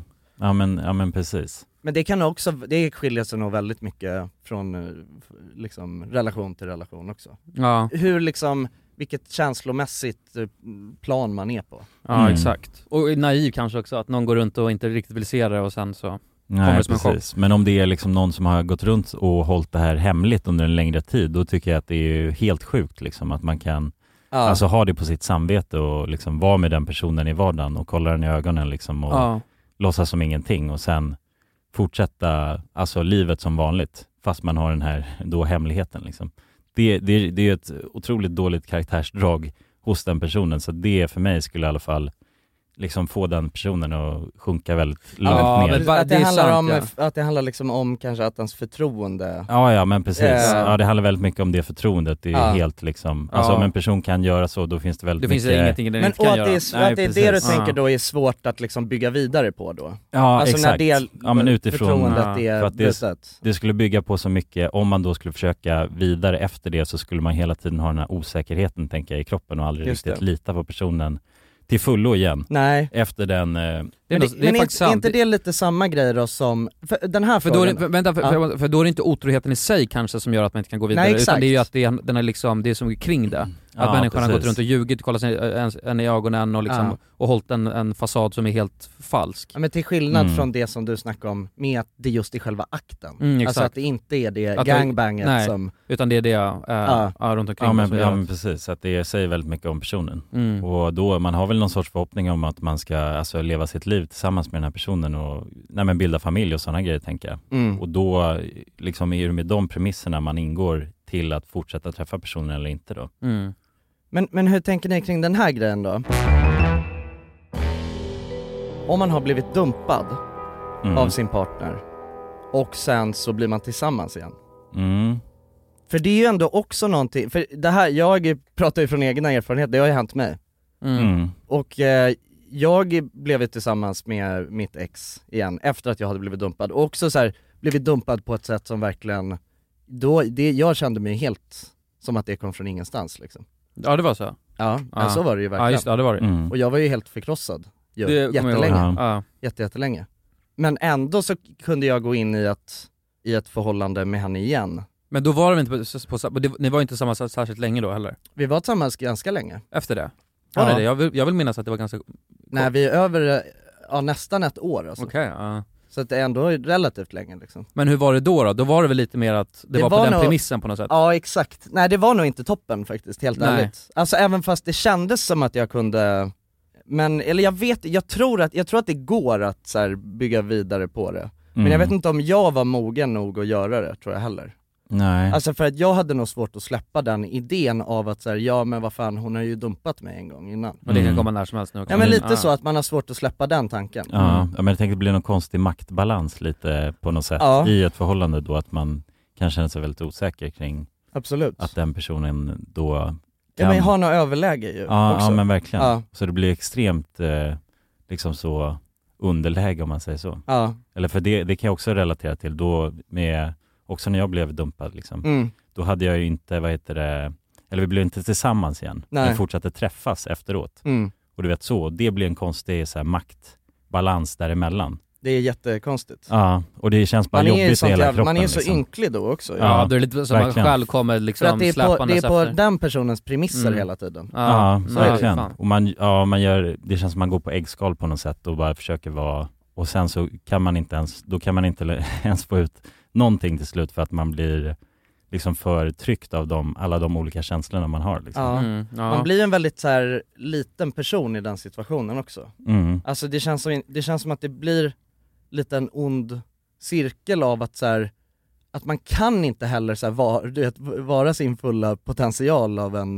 Ja men precis. Men det kan också, det skiljer sig nog väldigt mycket från liksom relation till relation också. Ja. Hur liksom, vilket känslomässigt plan man är på. Ja, exakt. Och naiv kanske också, att någon går runt och inte riktigt vill se det och sen så kommer det som en chock. Men om det är liksom någon som har gått runt och hållit det här hemligt under en längre tid, då tycker jag att det är helt sjukt liksom, att man kan alltså ha det på sitt samvete och liksom vara med den personen i vardagen och kolla den i ögonen liksom och låtsas som ingenting och sen fortsätta alltså livet som vanligt fast man har den här då hemligheten liksom. Det är ett otroligt dåligt karaktärsdrag hos den personen, så det för mig skulle i alla fall liksom få den personen att sjunka väldigt långt ner. Att det handlar liksom om kanske att ens förtroende. Ja, men precis. Ja, det handlar väldigt mycket om det förtroendet. Det är helt liksom, alltså om en person kan göra så, då finns det väldigt mycket. Det finns ingenting den inte kan göra. Men att det är det du tänker då är svårt att liksom bygga vidare på då. Ja, alltså exakt. När men utifrån förtroendet är för att det skulle bygga på så mycket. Om man då skulle försöka vidare efter det, så skulle man hela tiden ha den här osäkerheten, tänker jag, i kroppen och aldrig riktigt lita på personen till fullo igen. Nej. Efter den... Men är inte det lite samma grej då som... För den här frågan... För då är det inte otroheten i sig kanske som gör att man inte kan gå vidare. Nej, utan det är ju att den är liksom, det är som kring det. Att människan har gått runt och ljugit, kollat en i ögonen och, liksom, och hållit en fasad som är helt falsk. Ja, men till skillnad från det som du snackar om, med att det just är själva akten. Alltså att det inte är det att gangbanget som... utan det är det runt omkring. Ja, men precis. Att det säger väldigt mycket om personen. Och då, man har väl någon sorts förhoppning om att man ska alltså, leva sitt liv tillsammans med den här personen och bilda familj och sådana grejer, tänker jag. Och då liksom, är det med de premisserna man ingår till att fortsätta träffa personen eller inte då. Men hur tänker ni kring den här grejen då? Om man har blivit dumpad av sin partner och sen så blir man tillsammans igen. För det är ju ändå också någonting, för det här, jag pratar ju från egna erfarenhet, det har ju hänt mig. Och jag blev tillsammans med mitt ex igen efter att jag hade blivit dumpad, och också så här, blivit dumpad på ett sätt som verkligen, jag kände mig helt som att det kom från ingenstans liksom. Ja, det var så. Ja, men så var det ju verkligen. Ja, just det, det var det. Och jag var ju helt förkrossad jättelänge. Jättelänge. Men ändå så kunde jag gå in i ett förhållande med henne igen. Men då var de inte ni var inte tillsammans särskilt länge då heller? Vi var tillsammans ganska länge. Efter det? Var det det? Jag vill minnas att det var ganska kort. Nej, vi är över nästan ett år alltså. Okej, Så att det är ändå relativt länge liksom. Men hur var det då? Då var det väl lite mer att det var på den premissen på något sätt? Ja, exakt. Nej, det var nog inte toppen faktiskt, helt ärligt. Alltså även fast det kändes som att jag kunde... Men, eller jag tror att det går att så här, bygga vidare på det. Men jag vet inte om jag var mogen nog att göra det, tror jag heller. Nej. Alltså för att jag hade nog svårt att släppa den idén av att säga ja men vad fan, hon har ju dumpat mig en gång innan. Och det kan komma när som helst nu också. Ja men lite så att man har svårt att släppa den tanken. Ja, men jag tänkte det blir någon konstig maktbalans lite på något sätt i ett förhållande då, att man kan känna sig väldigt osäker kring att den personen då kan... Ja men jag har något överläge ju också. Ja men verkligen. Ja. Så det blir extremt liksom så underläge om man säger så. Ja. Eller för det kan jag också relatera till då med... Också när jag blev dumpad liksom. Då hade jag ju inte, eller vi blev inte tillsammans igen. Nej. Men fortsatte träffas efteråt. Och du vet så, det blir en konstig så här, maktbalans däremellan. Det är jättekonstigt. Ja, och det känns bara jobbigt i hela kroppen. Man är så liksom. ynklig då också. Ja, det är lite som man själv kommer liksom det släpandes efter. Det är på efter. den personens premisser hela tiden. Ja, verkligen. Och man gör, det känns som man går på äggskal på något sätt och bara försöker vara, och sen så kan man inte ens få ut någonting till slut för att man blir liksom för tryckt av alla de olika känslorna man har liksom. Man blir en väldigt så här liten person i den situationen också. Alltså det känns som att det blir lite en ond cirkel av att så här, att man kan inte heller så här vara sin fulla potential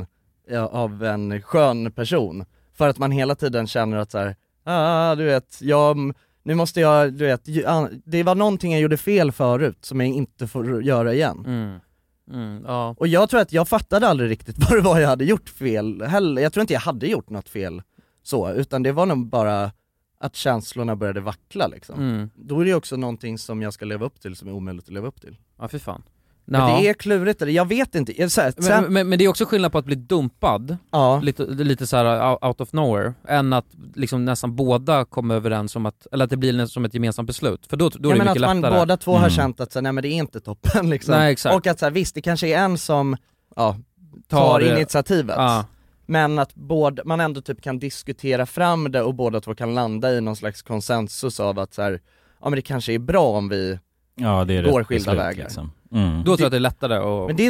av en skön person, för att man hela tiden känner att så här, du vet, nu måste jag, du vet, det var någonting jag gjorde fel förut som jag inte får göra igen. Och jag tror att jag fattade aldrig riktigt vad det var jag hade gjort fel heller. Jag tror inte jag hade gjort något fel så, utan det var nog bara att känslorna började vackla liksom. Då är det också någonting som jag ska leva upp till som är omöjligt att leva upp till. Ja, fy fan. Men det är klurigt, jag vet inte. Men det är också skillnad på att bli dumpad, lite så här out of nowhere, än att liksom nästan båda kommer överens om att, eller att det blir som ett gemensamt beslut. För då är det mycket lättare. Att man båda två har känt att så, nej men det är inte toppen liksom. Nej, exakt. Och att så här, visst, det kanske är en som tar initiativet. Men att man ändå typ kan diskutera fram det och båda två kan landa i någon slags konsensus av att så här, ja men det kanske är bra om vi går skilda vägar. Liksom. Då tror jag att det är lättare att... Men det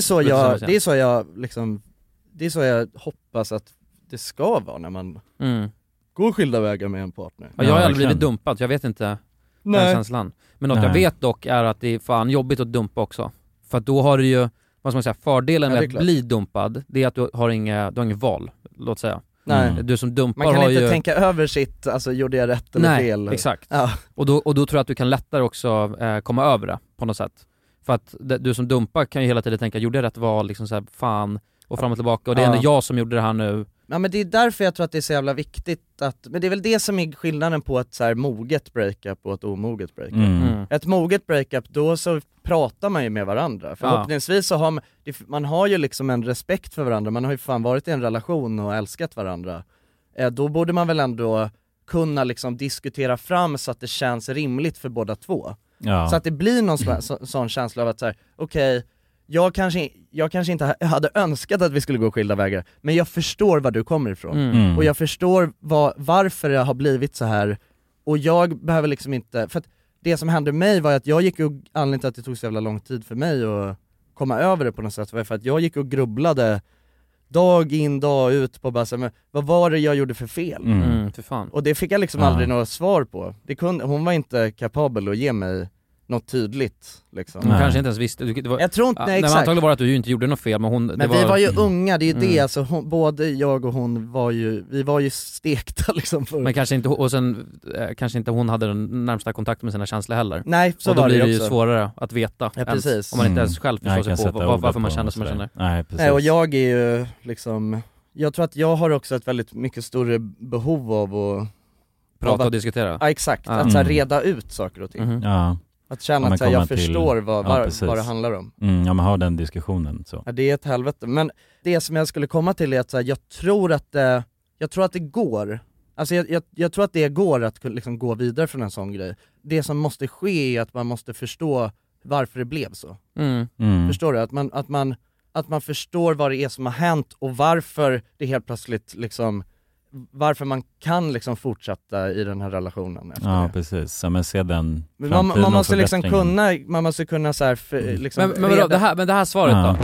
är så jag hoppas att det ska vara när man går skilda vägar med en partner. Ja, jag har aldrig blivit dumpad, jag vet inte den känslan. Men något jag vet dock är att det är fan jobbigt att dumpa också. För att då har du ju, vad ska man säga, fördelen med att bli dumpad, det är att du har ingen val, låt säga. Nej. Du som dumpar man kan har inte ju... tänka över sitt, alltså gjorde jag rätt eller fel? Nej, exakt. Och då tror jag att du kan lättare också komma över det på något sätt. För att du som dumpar kan ju hela tiden tänka, gjorde jag rätt val, liksom så här, fan, och fram och tillbaka, och det är ändå jag som gjorde det här nu. Ja, men det är därför jag tror att det är så jävla viktigt att, men det är väl det som är skillnaden på ett så här moget breakup och ett omoget breakup. Ett moget breakup, då så pratar man ju med varandra. Förhoppningsvis så har man har ju liksom en respekt för varandra, man har ju fan varit i en relation och älskat varandra. Då borde man väl ändå kunna liksom diskutera fram så att det känns rimligt för båda två. Så att det blir någon sån känsla av att så här, okej, jag kanske inte hade önskat att vi skulle gå skilda vägar, men jag förstår var du kommer ifrån. Och jag förstår varför det har blivit så här. Och jag behöver liksom inte, för att det som hände mig var att jag gick och, anledningen till att det tog så jävla lång tid för mig att komma över det på något sätt, var för att jag gick och grubblade dag in, dag ut på bara så, men vad var det jag gjorde för fel? För fan. Och det fick jag liksom aldrig något svar på. Hon var inte kapabel att ge mig något tydligt liksom. Hon kanske inte ens visste. Jag tror inte, nej, exakt. Antagligen var det att du ju inte gjorde något fel, men vi var ju unga, det är ju det, alltså både jag och hon vi var ju stekta liksom för... Men kanske inte, och sen kanske inte hon hade den närmsta kontakten med sina känslor heller. Nej, så och då var det blir det ju ju svårare att veta, precis. Om man inte ens själv förstår sig på varför man känner som man känner. Nej, precis. Nej, och jag är ju liksom, jag tror att jag har också ett väldigt mycket större behov av att prata och diskutera. Ja, exakt, att så här reda ut saker och ting. Ja. Att känna att jag förstår vad det handlar om. Ja, man har den diskussionen så. Ja, det är ett helvete. Men det som jag skulle komma till är att så här, jag tror att det går. Alltså jag tror att det går att liksom gå vidare från en sån grej. Det som måste ske är att man måste förstå varför det blev så. Förstår du? Att man förstår vad det är som har hänt och varför det helt plötsligt liksom, varför man kan liksom fortsätta i den här relationen efter det. Precis. Ja, men se den man måste liksom kunna så här liksom men det här svaret då.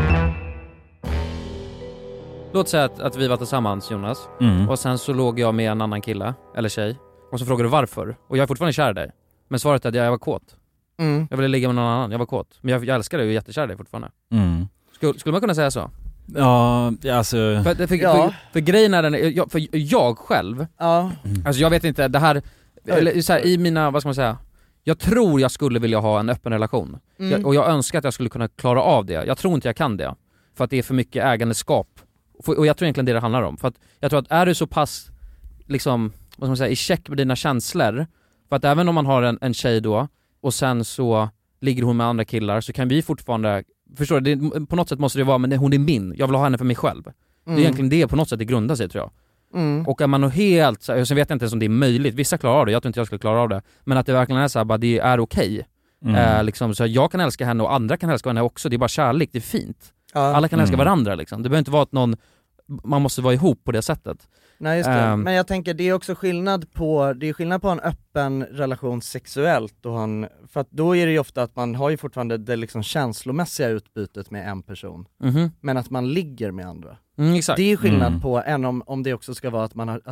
Låt säga att vi var tillsammans, Jonas, och sen så låg jag med en annan kille eller tjej och så frågar du varför, och jag är fortfarande kär i dig, men svaret är att jag var kåt. Jag ville ligga med någon annan, jag var kåt, men jag älskar dig och är jättekär i dig fortfarande. Skulle man kunna säga så? Ja, alltså... För grejen är den, för jag själv, alltså jag vet inte, det här, eller så här, i mina, vad ska man säga, jag tror jag skulle vilja ha en öppen relation. Och jag önskar att jag skulle kunna klara av det. Jag tror inte jag kan det, för att det är för mycket ägandeskap. Och jag tror egentligen det handlar om. För att jag tror att är du så pass liksom, vad ska man säga, i check med dina känslor, för att även om man har en tjej då och sen så ligger hon med andra killar, så kan vi fortfarande, förstår du, på något sätt måste det vara, men hon är min, jag vill ha henne för mig själv. Det är egentligen det på något sätt det grundar sig, tror jag. Och är man helt, så vet jag inte ens om det är möjligt, vissa klarar av det, jag tror inte jag skulle klara av det, men att det verkligen är så här, bara det är okej. Liksom, så jag kan älska henne och andra kan älska henne också, det är bara kärlek, det är fint. Alla kan älska varandra liksom. Det behöver inte vara att man måste vara ihop på det sättet. Nej, just det. Men jag tänker det är också skillnad på en öppen relation sexuellt och för att då är det ju ofta att man har ju fortfarande det liksom känslomässiga utbytet med en person, men att man ligger med andra. Exakt. Det är skillnad på än om det också ska vara att man har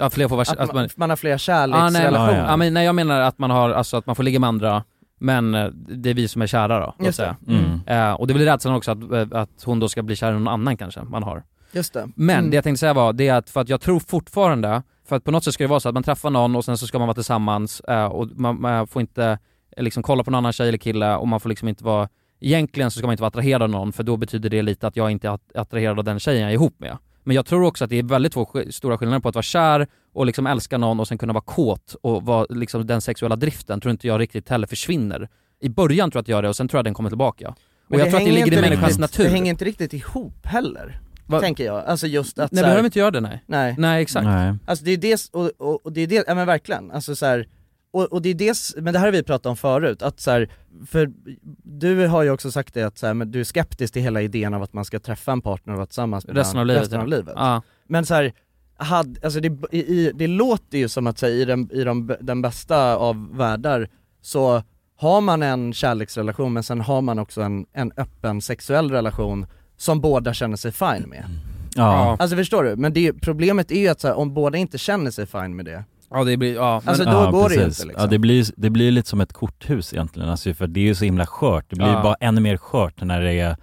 man har fler kärleksrelationer. Ja, men nej, jag menar att man har, alltså att man får ligga med andra, men det är vi som är kära då, just det. Och det blir rädslan också att hon då ska bli kär i någon annan kanske man har. Just det. Men det jag tänkte säga var det att, för att jag tror fortfarande, för att på något sätt ska det vara så att man träffar någon och sen så ska man vara tillsammans, och man får inte liksom kolla på någon annan tjej eller kille, och man får liksom inte vara, egentligen så ska man inte vara attraherad av någon, för då betyder det lite att jag inte är attraherad av den tjejen jag är ihop med. Men jag tror också att det är väldigt två stora skillnader på att vara kär och liksom älska någon och sen kunna vara kåt och vara liksom, den sexuella driften tror inte jag riktigt heller försvinner. I början tror jag att jag gör det, och sen tror jag att den kommer tillbaka. Och jag tror att det ligger i människans natur. Det hänger inte riktigt ihop heller. Tänker jag, alltså just att nej, behöver inte göra det, nej exakt. Nej. Alltså det är det, och det är det, ja men verkligen, alltså så här, och det är det, men det här har vi pratat om förut, att så här, för du har ju också sagt det att så här, men du är skeptisk till hela idén av att man ska träffa en partner och vara tillsammans med resten av livet. Ja. Men så här, alltså det låter ju som att så här, i den bästa av världar så har man en kärleksrelation, men sen har man också en öppen sexuell relation som båda känner sig fine med. Ja. Alltså förstår du? Men problemet är ju att så här, om båda inte känner sig fine med det, ja, det blir, ja. Alltså då går det ju inte liksom. Ja, det blir lite som ett korthus egentligen, alltså, för det är ju så himla skört. Det blir bara ännu mer skört när det är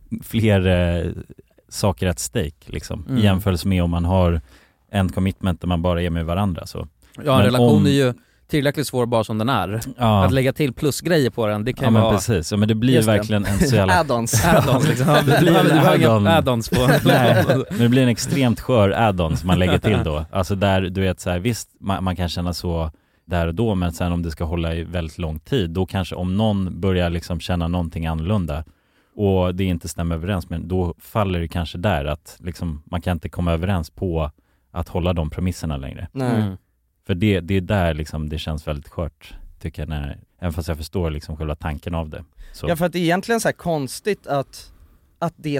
fler saker at stake liksom, i jämförelse med om man har en commitment där man bara är med varandra så. Ja, en relation är ju tillräckligt svår bara som den är. Ja. Att lägga till plusgrejer på den, det kan ju vara... precis, ja, men det blir verkligen en så jävla... add-ons liksom. Det blir en add-ons på. Nej, men det blir en extremt skör add-on som man lägger till då. Alltså där, du vet så här, visst, man kan känna så där och då, men sen om det ska hålla i väldigt lång tid, då kanske om någon börjar liksom känna någonting annorlunda och det inte stämmer överens, men då faller det kanske där att liksom, man kan inte komma överens på att hålla de premisserna längre. Nej. För det är där liksom det känns väldigt skört, tycker jag, även fast jag förstår liksom själva tanken av det. Så. Ja, för att det är egentligen så här konstigt att det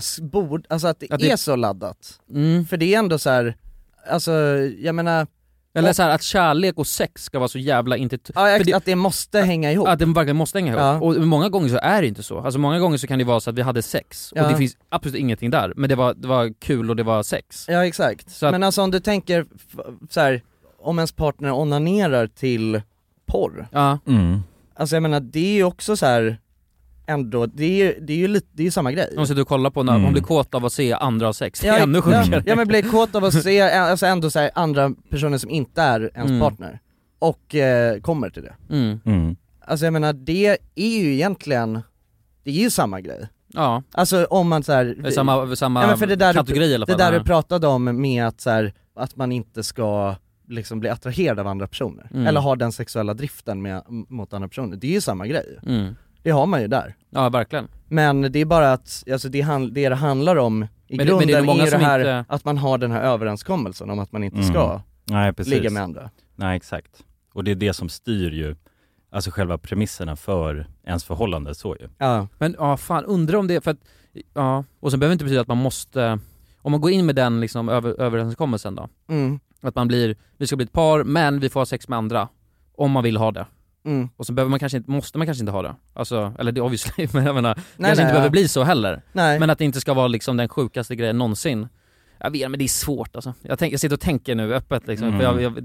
är så laddat. För det är ändå så här, alltså jag menar, eller så här, att kärlek och sex ska vara så jävla att det måste hänga ihop. Att det verkligen måste hänga ihop. Ja. Och många gånger så är det inte så. Alltså många gånger så kan det vara så att vi hade sex och det finns absolut ingenting där, men det var kul och det var sex. Ja, exakt. Så att, men alltså om du tänker så här, om ens partner onanerar till porr. Ja. Alltså jag menar, det är ju också så här ändå, det är ju samma grej. Om du kollar på när hon blir kåt av att se andra av sex, det är ännu sjukare. Ja, men blir kåt av att se alltså ändå så här, andra personer som inte är ens partner och kommer till det. Alltså jag menar, det är ju egentligen, det är ju samma grej. Ja. Alltså om man så här, samma kategori i alla fall. Det där du pratade om med att så här, att man inte ska liksom bli attraherad av andra personer. Eller har den sexuella driften mot andra personer. Det är ju samma grej. Det har man ju där. Ja, verkligen. Men det är bara att, alltså det handlar om i grunden men det är många är det här inte... att man har den här överenskommelsen om att man inte ska ligga med andra. Nej, exakt. Och det är det som styr ju, alltså själva premisserna för ens förhållande, så ju. Ja. Men fan, undrar om det, för att, och sen behöver det inte betyda att man måste, om man går in med den liksom överenskommelsen då, att vi ska bli ett par, men vi får ha sex med andra, om man vill ha det. Och så måste man kanske inte ha det. Alltså, eller det obviously, men jag menar, kanske inte behöver bli så heller. Nej. Men att det inte ska vara liksom den sjukaste grejen någonsin. Jag vet, men det är svårt alltså. Jag sitter och tänker nu öppet liksom, för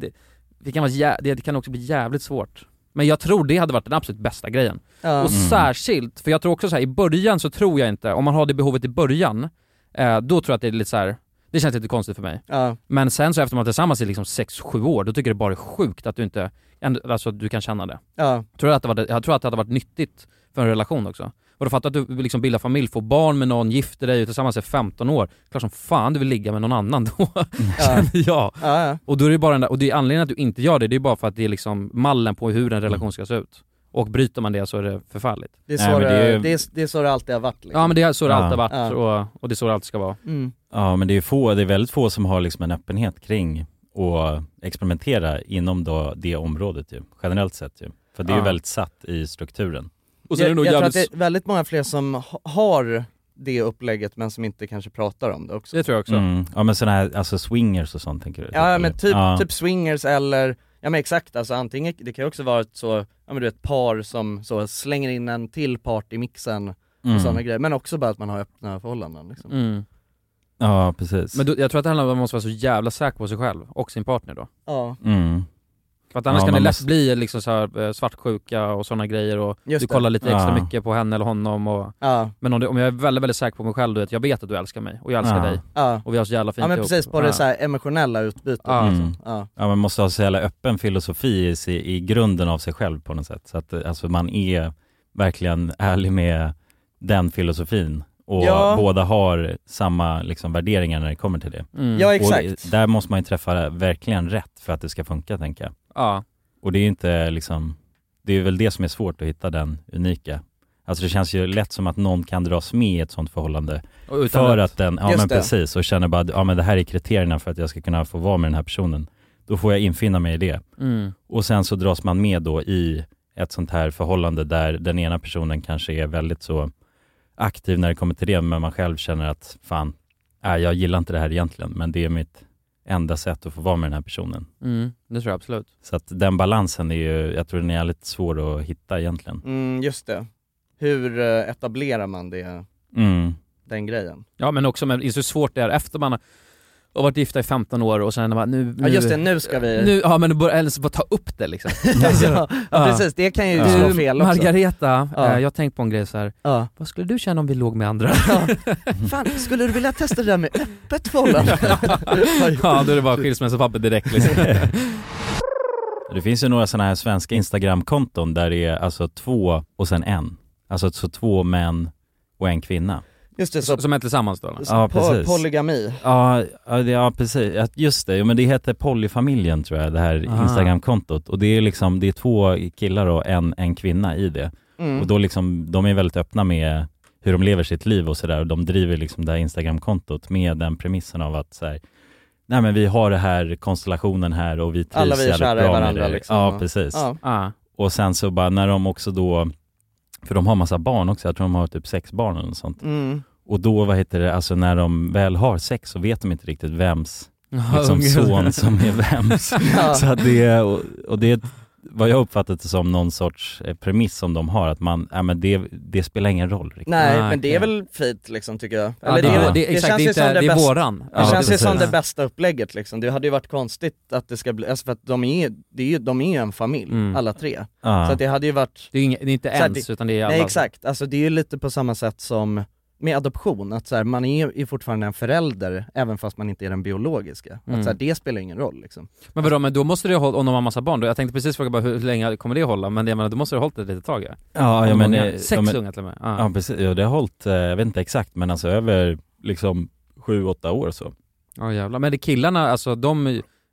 det kan också bli jävligt svårt. Men jag tror det hade varit den absolut bästa grejen. Och särskilt, för jag tror också så här, i början så tror jag inte, om man har det behovet i början, då tror jag att det är lite så här, det känns lite konstigt för mig. Men sen så efter man tillsammans i liksom 6-7 år, då tycker jag det bara är sjukt att du inte, alltså du kan känna det. Jag tror att det hade varit nyttigt för en relation också. Och då fattar att du liksom bildar familj, får barn med någon, gifter dig tillsammans i 15 år. Klart som fan du vill ligga med någon annan då. Ja. Och då är det bara och det är anledningen att du inte gör det, det är bara för att det är liksom mallen på hur en relation ska se ut. Och bryter man det så är det förfärligt. Det är så det alltid har varit liksom. Ja, men det är så det alltid har varit och det är så det alltid ska vara. Ja, men det är väldigt få som har liksom en öppenhet kring och experimentera inom det området ju, generellt sett ju. För det är ju väldigt satt i strukturen. Och så jag tror att det är väldigt många fler som har det upplägget men som inte kanske pratar om det också. Det tror jag också. Ja, men sådana här, alltså swingers och sånt tänker du? Ja, men typ swingers eller, ja men exakt, alltså antingen, det kan ju också vara så, ja men du vet, par som så slänger in en till part i mixen och sådana grejer, men också bara att man har öppna förhållanden liksom. Ja, precis. Men jag tror att det handlar om att man måste vara så jävla säker på sig själv och sin partner då. Ja. För att annars kan det lätt bli liksom så här svartsjuka och sådana grejer och du kollar lite extra mycket på henne eller honom och, men om jag är väldigt, väldigt säker på mig själv, då att jag vet att du älskar mig och jag älskar dig och vi har så jävla fint. Ja, men precis på det så här emotionella utbytet liksom. Ja, man måste ha så jävla öppen filosofi i grunden av sig själv på något sätt, så att alltså, man är verkligen ärlig med den filosofin. Och båda har samma liksom värderingar när det kommer till det. Ja, exakt. Och där måste man ju träffa verkligen rätt för att det ska funka, tänker jag. Ja. Och det är ju inte liksom, det är väl det som är svårt att hitta den unika. Alltså det känns ju lätt som att någon kan dras med i ett sånt förhållande för att den, precis, och känner bara, men det här är kriterierna för att jag ska kunna få vara med den här personen. Då får jag infinna mig i det. Och sen så dras man med då i ett sånt här förhållande där den ena personen kanske är väldigt så aktiv när det kommer till det, men man själv känner att fan, jag gillar inte det här egentligen, men det är mitt enda sätt att få vara med den här personen. Det tror jag absolut. Så att den balansen är ju, jag tror den är lite svår att hitta egentligen. Just det. Hur etablerar man det, den grejen? Ja, men också, men det är så svårt det är efter man har varit gifta i 15 år och sen bara nu ska vi... men bara ta upp det liksom. Precis, det kan ju slå fel också. Margareta, jag har tänkt på en grej så här. Vad skulle du känna om vi låg med andra? Fan, skulle du vilja testa det där med öppet förhållande? Ja, då är det bara skilsmässopapper direkt liksom. Det finns ju några sådana här svenska Instagram-konton där det är alltså 2 och sen en. Alltså så 2 män och en kvinna. Just det, så som är tillsammans då? Ja, precis. Polygami. Ja, precis. Just det, men det heter Polyfamiljen tror jag, det här Instagram-kontot. Och det är liksom, det är 2 killar och en kvinna i det. Och då liksom, de är väldigt öppna med hur de lever sitt liv och sådär. Och de driver liksom det här Instagram-kontot med den premissen av att så här, nej men vi har det här konstellationen här och vi trivs alla vi är kära i varandra liksom. Ja, precis. Och sen så bara när de också då, för de har massa barn också, jag tror de har typ 6 barn eller något sånt. Och då, alltså när de väl har sex så vet de inte riktigt vems liksom son som är vems. Så att det är vad jag uppfattat det som någon sorts premiss som de har, att man, men det spelar ingen roll riktigt. Nej, men det är väl fint liksom, tycker jag. Eller det känns ju som det våran. Det känns ju som det bästa upplägget liksom. Det hade ju varit konstigt att det ska bli, alltså för att de är en familj, alla 3. Så att det hade ju varit... Det är inte ens, utan det är alla. Nej, exakt. Alltså det är ju lite på samma sätt som med adoption, att så här, man är fortfarande en förälder även fast man inte är den biologiska. Att så här, det spelar ingen roll liksom. Men vadå, men då måste det hålla, om de har massa barn då? Jag tänkte precis fråga bara hur länge kommer det hålla, men jag menar, då måste det ha hållit ett litet tag. Ja, jag menar 6 unga till och med. Ja, precis. Ja, det har hållit, jag vet inte exakt, men alltså över liksom 7-8 år så. Ja, jävlar. Men det killarna, alltså de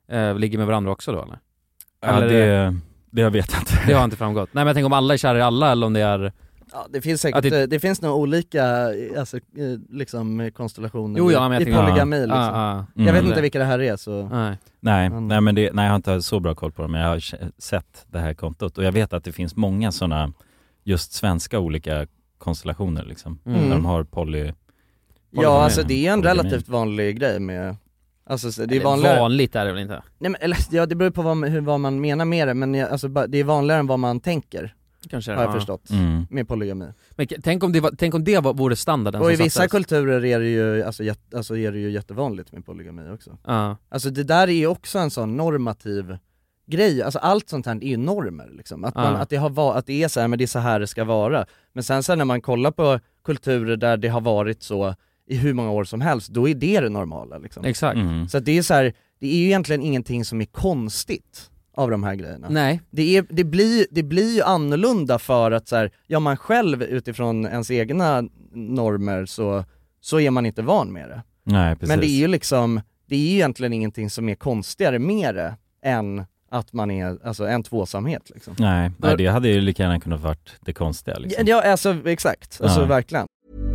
ligger med varandra också då eller? Ja, eller det jag vet inte. Det har inte framgått. Nej men jag tänker om alla är kära i alla eller om det är... Ja, det finns säkert, det finns nog olika liksom konstellationer i polygami liksom. Jag vet inte vilka det här är så... Nej, men jag har inte så bra koll på dem, men jag har sett det här kontot och jag vet att det finns många sådana just svenska olika konstellationer liksom, där de har Ja, alltså det är en relativt vanlig grej med... Alltså, det är vanligare... Vanligt är det väl inte? Nej, men, eller, det beror på vad man menar med det, men det är vanligare än vad man tänker. Kanske, har jag förstått, med polygami. Men tänk om det vore standarden. Och i vissa kulturer är det ju är det ju jättevanligt med polygami också. Alltså det där är ju också en sån normativ grej, alltså allt sånt här är ju normer liksom. Att det är så här, men det är så här det ska vara. Men sen så när man kollar på kulturer där det har varit så i hur många år som helst, då är det normala liksom. Exakt. Så att det är så här, det är ju egentligen ingenting som är konstigt av de här grejerna. Nej. Det blir ju annorlunda för att så här, ja, man själv utifrån ens egna normer så är man inte van med det. Nej, precis. Men det är ju liksom, det är ju egentligen ingenting som är konstigare med det än att man är, alltså en tvåsamhet liksom. Nej, det hade ju lika gärna kunnat varit det konstiga liksom. Ja, alltså exakt, alltså verkligen.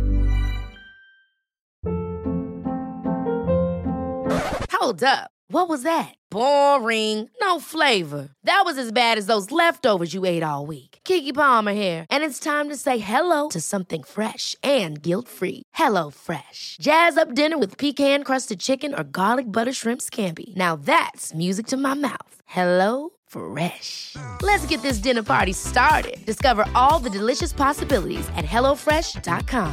Hold up. What was that? Boring. No flavor. That was as bad as those leftovers you ate all week. Keke Palmer here, and it's time to say hello to something fresh and guilt-free. Hello Fresh. Jazz up dinner with pecan-crusted chicken or garlic butter shrimp scampi. Now that's music to my mouth. Hello Fresh. Let's get this dinner party started. Discover all the delicious possibilities at hellofresh.com.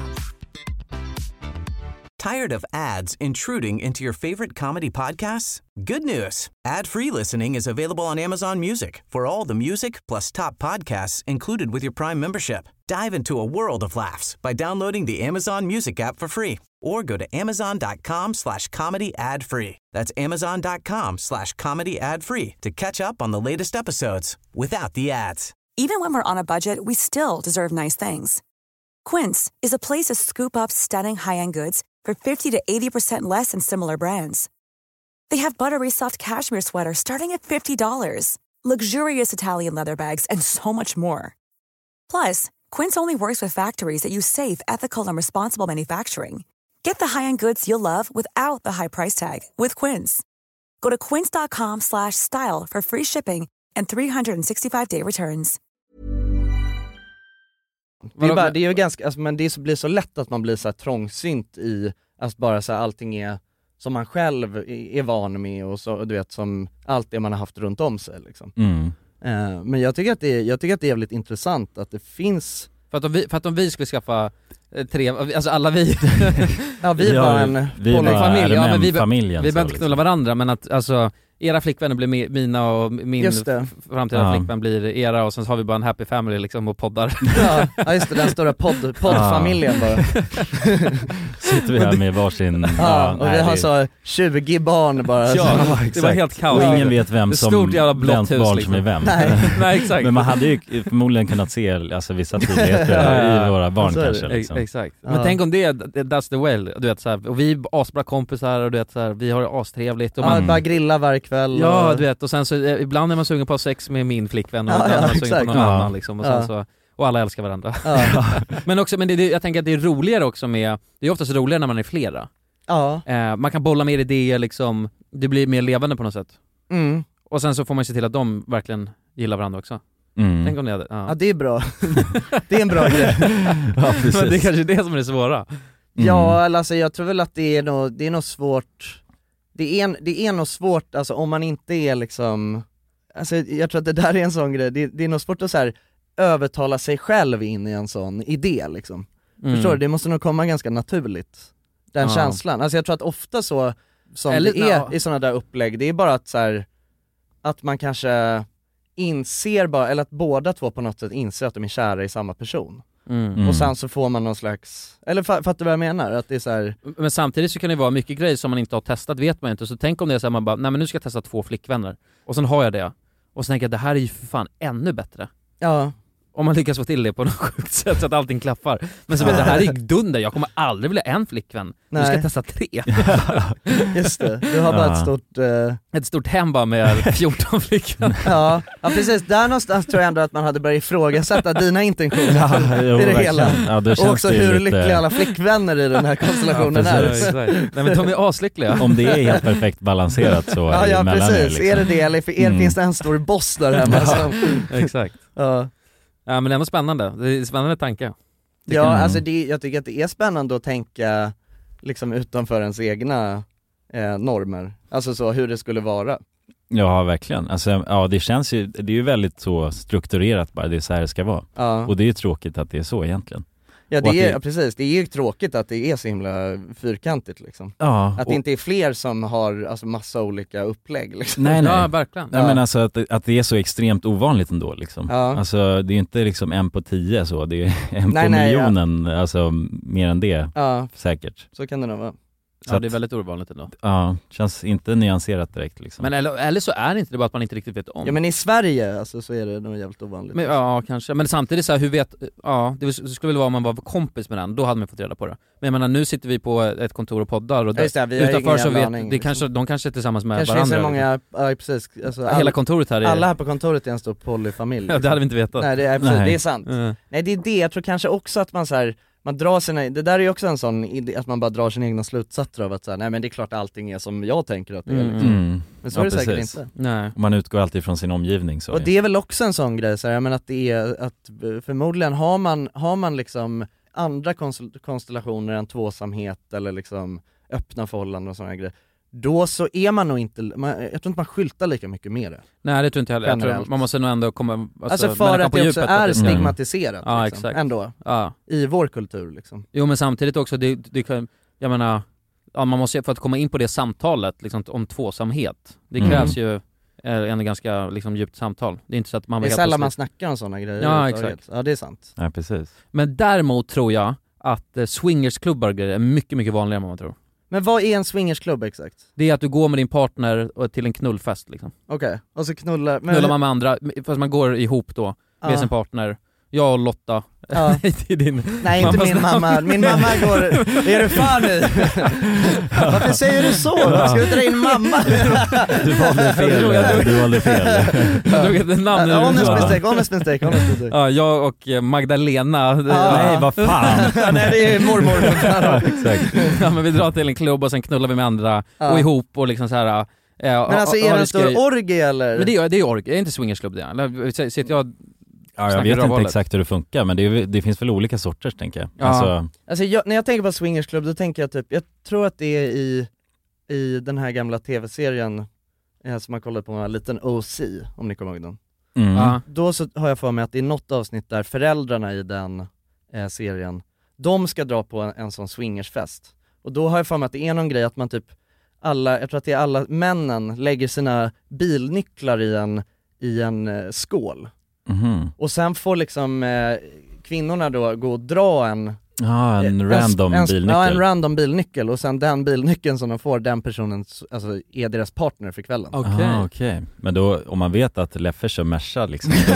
Tired of ads intruding into your favorite comedy podcasts? Good news. Ad-free listening is available on Amazon Music for all the music plus top podcasts included with your Prime membership. Dive into a world of laughs by downloading the Amazon Music app for free or go to amazon.com/comedy ad-free. That's amazon.com/comedy ad-free to catch up on the latest episodes without the ads. Even when we're on a budget, we still deserve nice things. Quince is a place to scoop up stunning high-end goods for 50 to 80% less than similar brands. They have buttery soft cashmere sweaters starting at $50, luxurious Italian leather bags, and so much more. Plus, Quince only works with factories that use safe, ethical, and responsible manufacturing. Get the high-end goods you'll love without the high price tag with Quince. Go to quince.com/style for free shipping and 365-day returns. Det är ju ganska, alltså, men det blir så lätt att man blir så här trångsynt i att bara så här, allting är som man själv är van med och så, du vet, som allt det man har haft runt om sig liksom. Men jag tycker att det är jävligt intressant att det finns, för att om vi skulle skaffa tre, alltså alla vi ja, vi var en familj, ja, men vi behöver inte knulla varandra, men att alltså era flickvänner blir mina och min framtida flickvän blir era, och sen så har vi bara en happy family liksom och poddar. Ja just det, den stora poddfamiljen bara. Sitter vi här med varsin och vi har så 20 barn bara. Ja, det var helt kaos. Och ingen vet vem som vems barn liksom. som är vem. Nej, exakt. Men man hade ju förmodligen kunnat se alltså, vissa tydligheter i våra barn kanske liksom. Exakt. Men tänk om that's the way, du vet så här, och vi är asbra kompisar och du vet så här, vi har det astrevligt och man bara grilla varje kväll. Ja, du vet, och sen så ibland är man sugen på sex med min flickvän och ibland är man sugen på någon annan liksom, och sen så, och alla älskar varandra. Men också, men jag tänker att det är roligare också med, det är oftast roligare när man är flera. Man kan bolla mer idéer liksom, det blir mer levande på något sätt. Och sen så får man se till att de verkligen gillar varandra också. Tänk om det hade, ja, det är bra. Det är en bra grej. Men det är kanske det som är det svåra. Ja, alltså jag tror väl att det är nog svårt. Det är nog svårt, alltså om man inte är liksom, alltså jag tror att det där är en sån grej, det är nog svårt att så här övertala sig själv in i en sån idé liksom. Förstår du? Det måste nog komma ganska naturligt, den känslan. Alltså jag tror att ofta så som det är i såna där upplägg, det är bara att så här, att man kanske inser bara, eller att båda två på något sätt inser att de är kära i samma person. Och sen så får man någon slags, eller fattar du vad jag menar? Att det är så här... Men samtidigt så kan det vara mycket grejer som man inte har testat, vet man inte. Så tänk om det är så här, man bara, nej men nu ska jag testa 2 flickvänner. Och sen har jag det. Och sen tänker jag, det här är ju för fan ännu bättre. Ja. Om man lyckas få till det på något sjukt sätt så att allting klaffar. Men så vet det här är dunder, jag kommer aldrig vilja en flickvän. Du ska testa 3. Just det, du har bara ett stort hem bara med 14 flickvän. Ja, precis. Där någonstans tror jag ändå att man hade börjat ifrågasätta dina intentioner i det hela. Och också hur lyckliga alla flickvänner i den här konstellationen är. Nej, men de är aslyckliga. Om det är helt perfekt balanserat så är ja, precis. Liksom. Är det eller finns det en stor boss där hemma som... Exakt. Ja, men det är ändå spännande. Det är en spännande tanke. Ja, alltså jag tycker att det är spännande att tänka liksom utanför ens egna normer. Alltså så hur det skulle vara. Ja, verkligen. Alltså, ja, det känns ju, det är ju väldigt så strukturerat bara, det är så här det ska vara. Ja. Och det är ju tråkigt att det är så egentligen. Ja, precis. Det är ju tråkigt att det är så himla fyrkantigt liksom. Ja, att det inte är fler som har alltså, massa olika upplägg liksom. Nej. Ja, verkligen. Nej, men alltså att det är så extremt ovanligt ändå liksom. Ja. Alltså det är inte liksom 1 på 10 så, det är 1 på miljonen, alltså mer än det, säkert. Så kan det nog vara. Så det är väldigt ovanligt ändå. Ja, känns inte nyanserat direkt liksom. Men eller så är det inte det, bara att man inte riktigt vet om. Ja, men i Sverige alltså, så är det nog jävligt ovanligt. Men, ja, kanske. Men samtidigt så här, hur vet... Ja, det skulle väl vara om man var kompis med den. Då hade man fått reda på det. Men jag menar, nu sitter vi på ett kontor och poddar. Och utanför så vet... Det kanske, de kanske är tillsammans med kanske varandra. Kanske finns det många... Ja, precis. Alltså, hela kontoret här är... Alla här på kontoret är en stor polyfamilj. Liksom. Ja, det hade vi inte vetat. Nej, det är sant. Nej, det är det. Jag tror kanske också att man så här... Man drar sina, det där är ju också en sån idé, att man bara drar sina egna slutsatser av att säga, nej men det är klart allting är som jag tänker att det är liksom. Men så är det säkert inte. Nej. Man utgår alltid från sin omgivning så. Och det är väl också en sån grej så här, men att det är att förmodligen har man liksom andra konstellationer än tvåsamhet eller liksom öppna förhållanden och såna grejer. Då så är man nog inte, jag tror inte man skyltar lika mycket med det. Nej, det tror inte heller. Jag tror man måste nog ändå komma alltså för att det också är stigmatiserat ja, liksom, exakt. ändå i vår kultur liksom. Jo, men samtidigt också det kan, jag menar, man måste, för att komma in på det samtalet liksom, om tvåsamhet. Det krävs ju en ganska liksom, djupt samtal. Det är inte så att man det är sällan man snackar om såna grejer. Ja, exakt. Ja, det är sant. Ja, precis. Men däremot tror jag att swingersklubbar är mycket, mycket vanligare än vad man tror. Men vad är en swingersklubb exakt? Det är att du går med din partner till en knullfest liksom. Okej, och så knullar man med andra, fast man går ihop då med sin partner. Jag och Lotta. Ja. Nej, inte min mamma. Min mamma går... Är du fan nu? Varför säger du så? Ska du dra in mamma? Du valde fel. Jag drog ett namn. Honest mistake. Ja, jag och Magdalena. Nej, vad fan. Nej, det är mormor. Exakt. Ja, men vi drar till en klubb och sen knullar vi med andra och ihop och liksom så här. Men alltså är det en stor orgie eller? Men det är orgie, det är inte swingersklubb det. Eller sitter jag... Ja, jag vet inte exakt hur det funkar, men det finns väl olika sorters, tänker jag. Ja. Alltså när jag tänker på swingersklubb, då tänker jag typ, jag tror att det är i den här gamla tv-serien som man kollat på med en liten OC, om ni kommer ihåg den. Då så har jag för mig att det är något avsnitt där föräldrarna i den serien, de ska dra på en sån swingersfest. Och då har jag för mig att det är någon grej att man typ jag tror att det är alla männen lägger sina bilnycklar i en skål. Och sen får liksom kvinnorna då gå och dra en random bilnyckel. Ja, en random bilnyckel, och sen den bilnyckeln som de får, den personen alltså, är deras partner för kvällen. Okej. Men då, om man vet att Leffe kör Merca liksom, då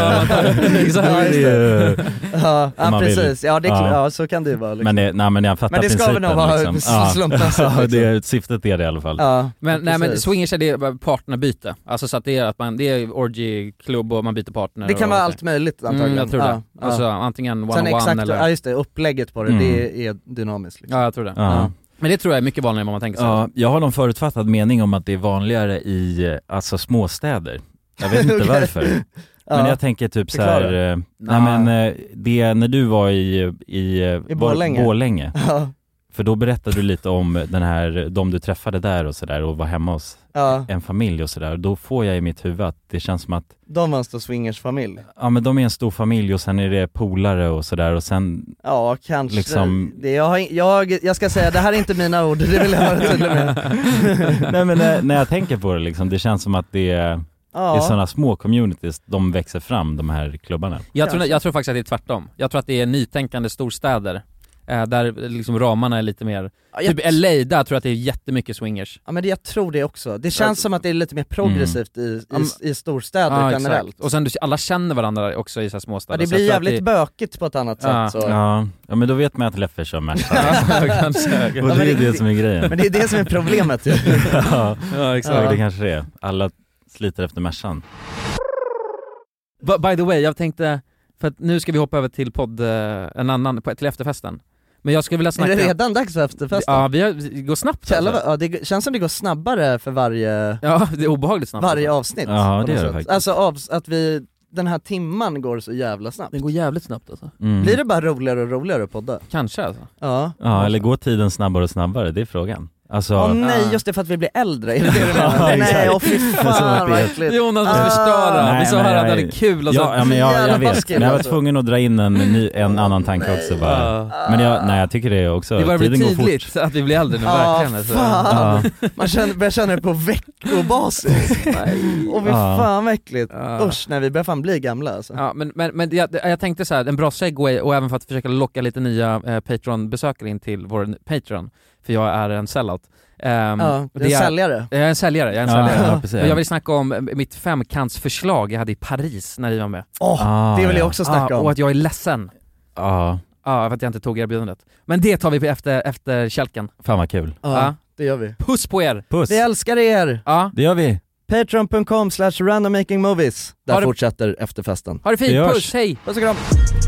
är det ja, precis. Ja, så kan det ju vara liksom. Men jag fattar principen. Men det ska väl nog vara liksom. slumpmässigt liksom. Syftet är det i alla fall. Ja, men swingers är det partnerbyte. Alltså så att det är att det är orgie-klubb och man byter partner. Det kan vara allt möjligt antagligen. Jag tror det. Alltså antingen one-on-one eller... Ja, just det, upplägget på det, det är dynamiskt liksom. Ja, jag tror det. Ja. Men det tror jag är mycket vanligare än vad man tänker sig. Ja, jag har någon förutfattad mening om att det är vanligare i alltså småstäder. Jag vet inte varför. Men jag tänker typ så här, det när du var i Borlänge. För då berättade du lite om de du träffade där och sådär, och var hemma hos en familj och sådär. Då får jag i mitt huvud att det känns som att de var en stor swingersfamilj. Ja, men de är en stor familj och sen är det polare och sådär, och sen... Ja, kanske. Liksom... Jag ska säga, det här är inte mina ord, det vill jag vara tydlig med. Nej, men när jag tänker på det liksom, det känns som att det är sådana små communities, de växer fram, de här klubbarna. Jag tror faktiskt att det är tvärtom. Jag tror att det är nytänkande storstäder där liksom ramarna är lite mer, Ja, typ LA, där tror jag att det är jättemycket swingers. Ja men jag tror det också. Det känns som att det är lite mer progressivt i storstäder generellt. Exakt. Och sen alla känner varandra också i så här småstäder. Ja, det blir jävligt bökigt på ett annat sätt. Så. Ja, men då vet man att Leffe kör Merca. Och det är det som är grejen. Men det är det som är problemet. Ja, exakt. Det kanske det är. Alla sliter efter Mercan. By the way, jag tänkte, för att nu ska vi hoppa över till till efterfesten. Men jag skulle vilja snacka... Är det redan dags för efterfesten? Ja, det går snabbt. Ja, det känns som det går snabbare för varje... Ja, det är obehagligt snabbt. Varje avsnitt. Ja, det är det faktiskt. Alltså att den här timman går så jävla snabbt. Den går jävligt snabbt alltså. Blir det bara roligare och roligare att podda? Kanske alltså. Ja, eller går tiden snabbare och snabbare? Det är frågan. Alltså... nej, just det, för att vi blir äldre. Är det det du menar? Nej, fy fan vad äckligt. Jonas måste förstöra. Vi sa här att det är kul och så. Ja, men jag vet. Men jag var tvungen att dra in en annan tanke också bara. Men jag tycker det är också. Det börjar bli tydligt att vi blir äldre nu, verkligen. Fan. Man börjar känna det på veckobasis. Och vi fan vad äckligt. Usch, nej, vi börjar fan bli gamla alltså. Ja, men jag tänkte så här, en bra segway, och även för att försöka locka lite nya Patreon-besökare in till vår Patreon. För jag är en sellout. Jag är en säljare. Men jag vill snacka om mitt femkantsförslag jag hade i Paris när vi var med. Det vill jag också snacka om. Och att jag är ledsen. Ja, för att jag inte tog erbjudandet. Men det tar vi efter kälken. Fan vad kul. Ja, det gör vi. Puss på er. Puss. Vi älskar er. Ja, det gör vi. Patreon.com/randommakingmovies. Där fortsätter efterfesten. Ha det fint, puss, hej. Puss och kram.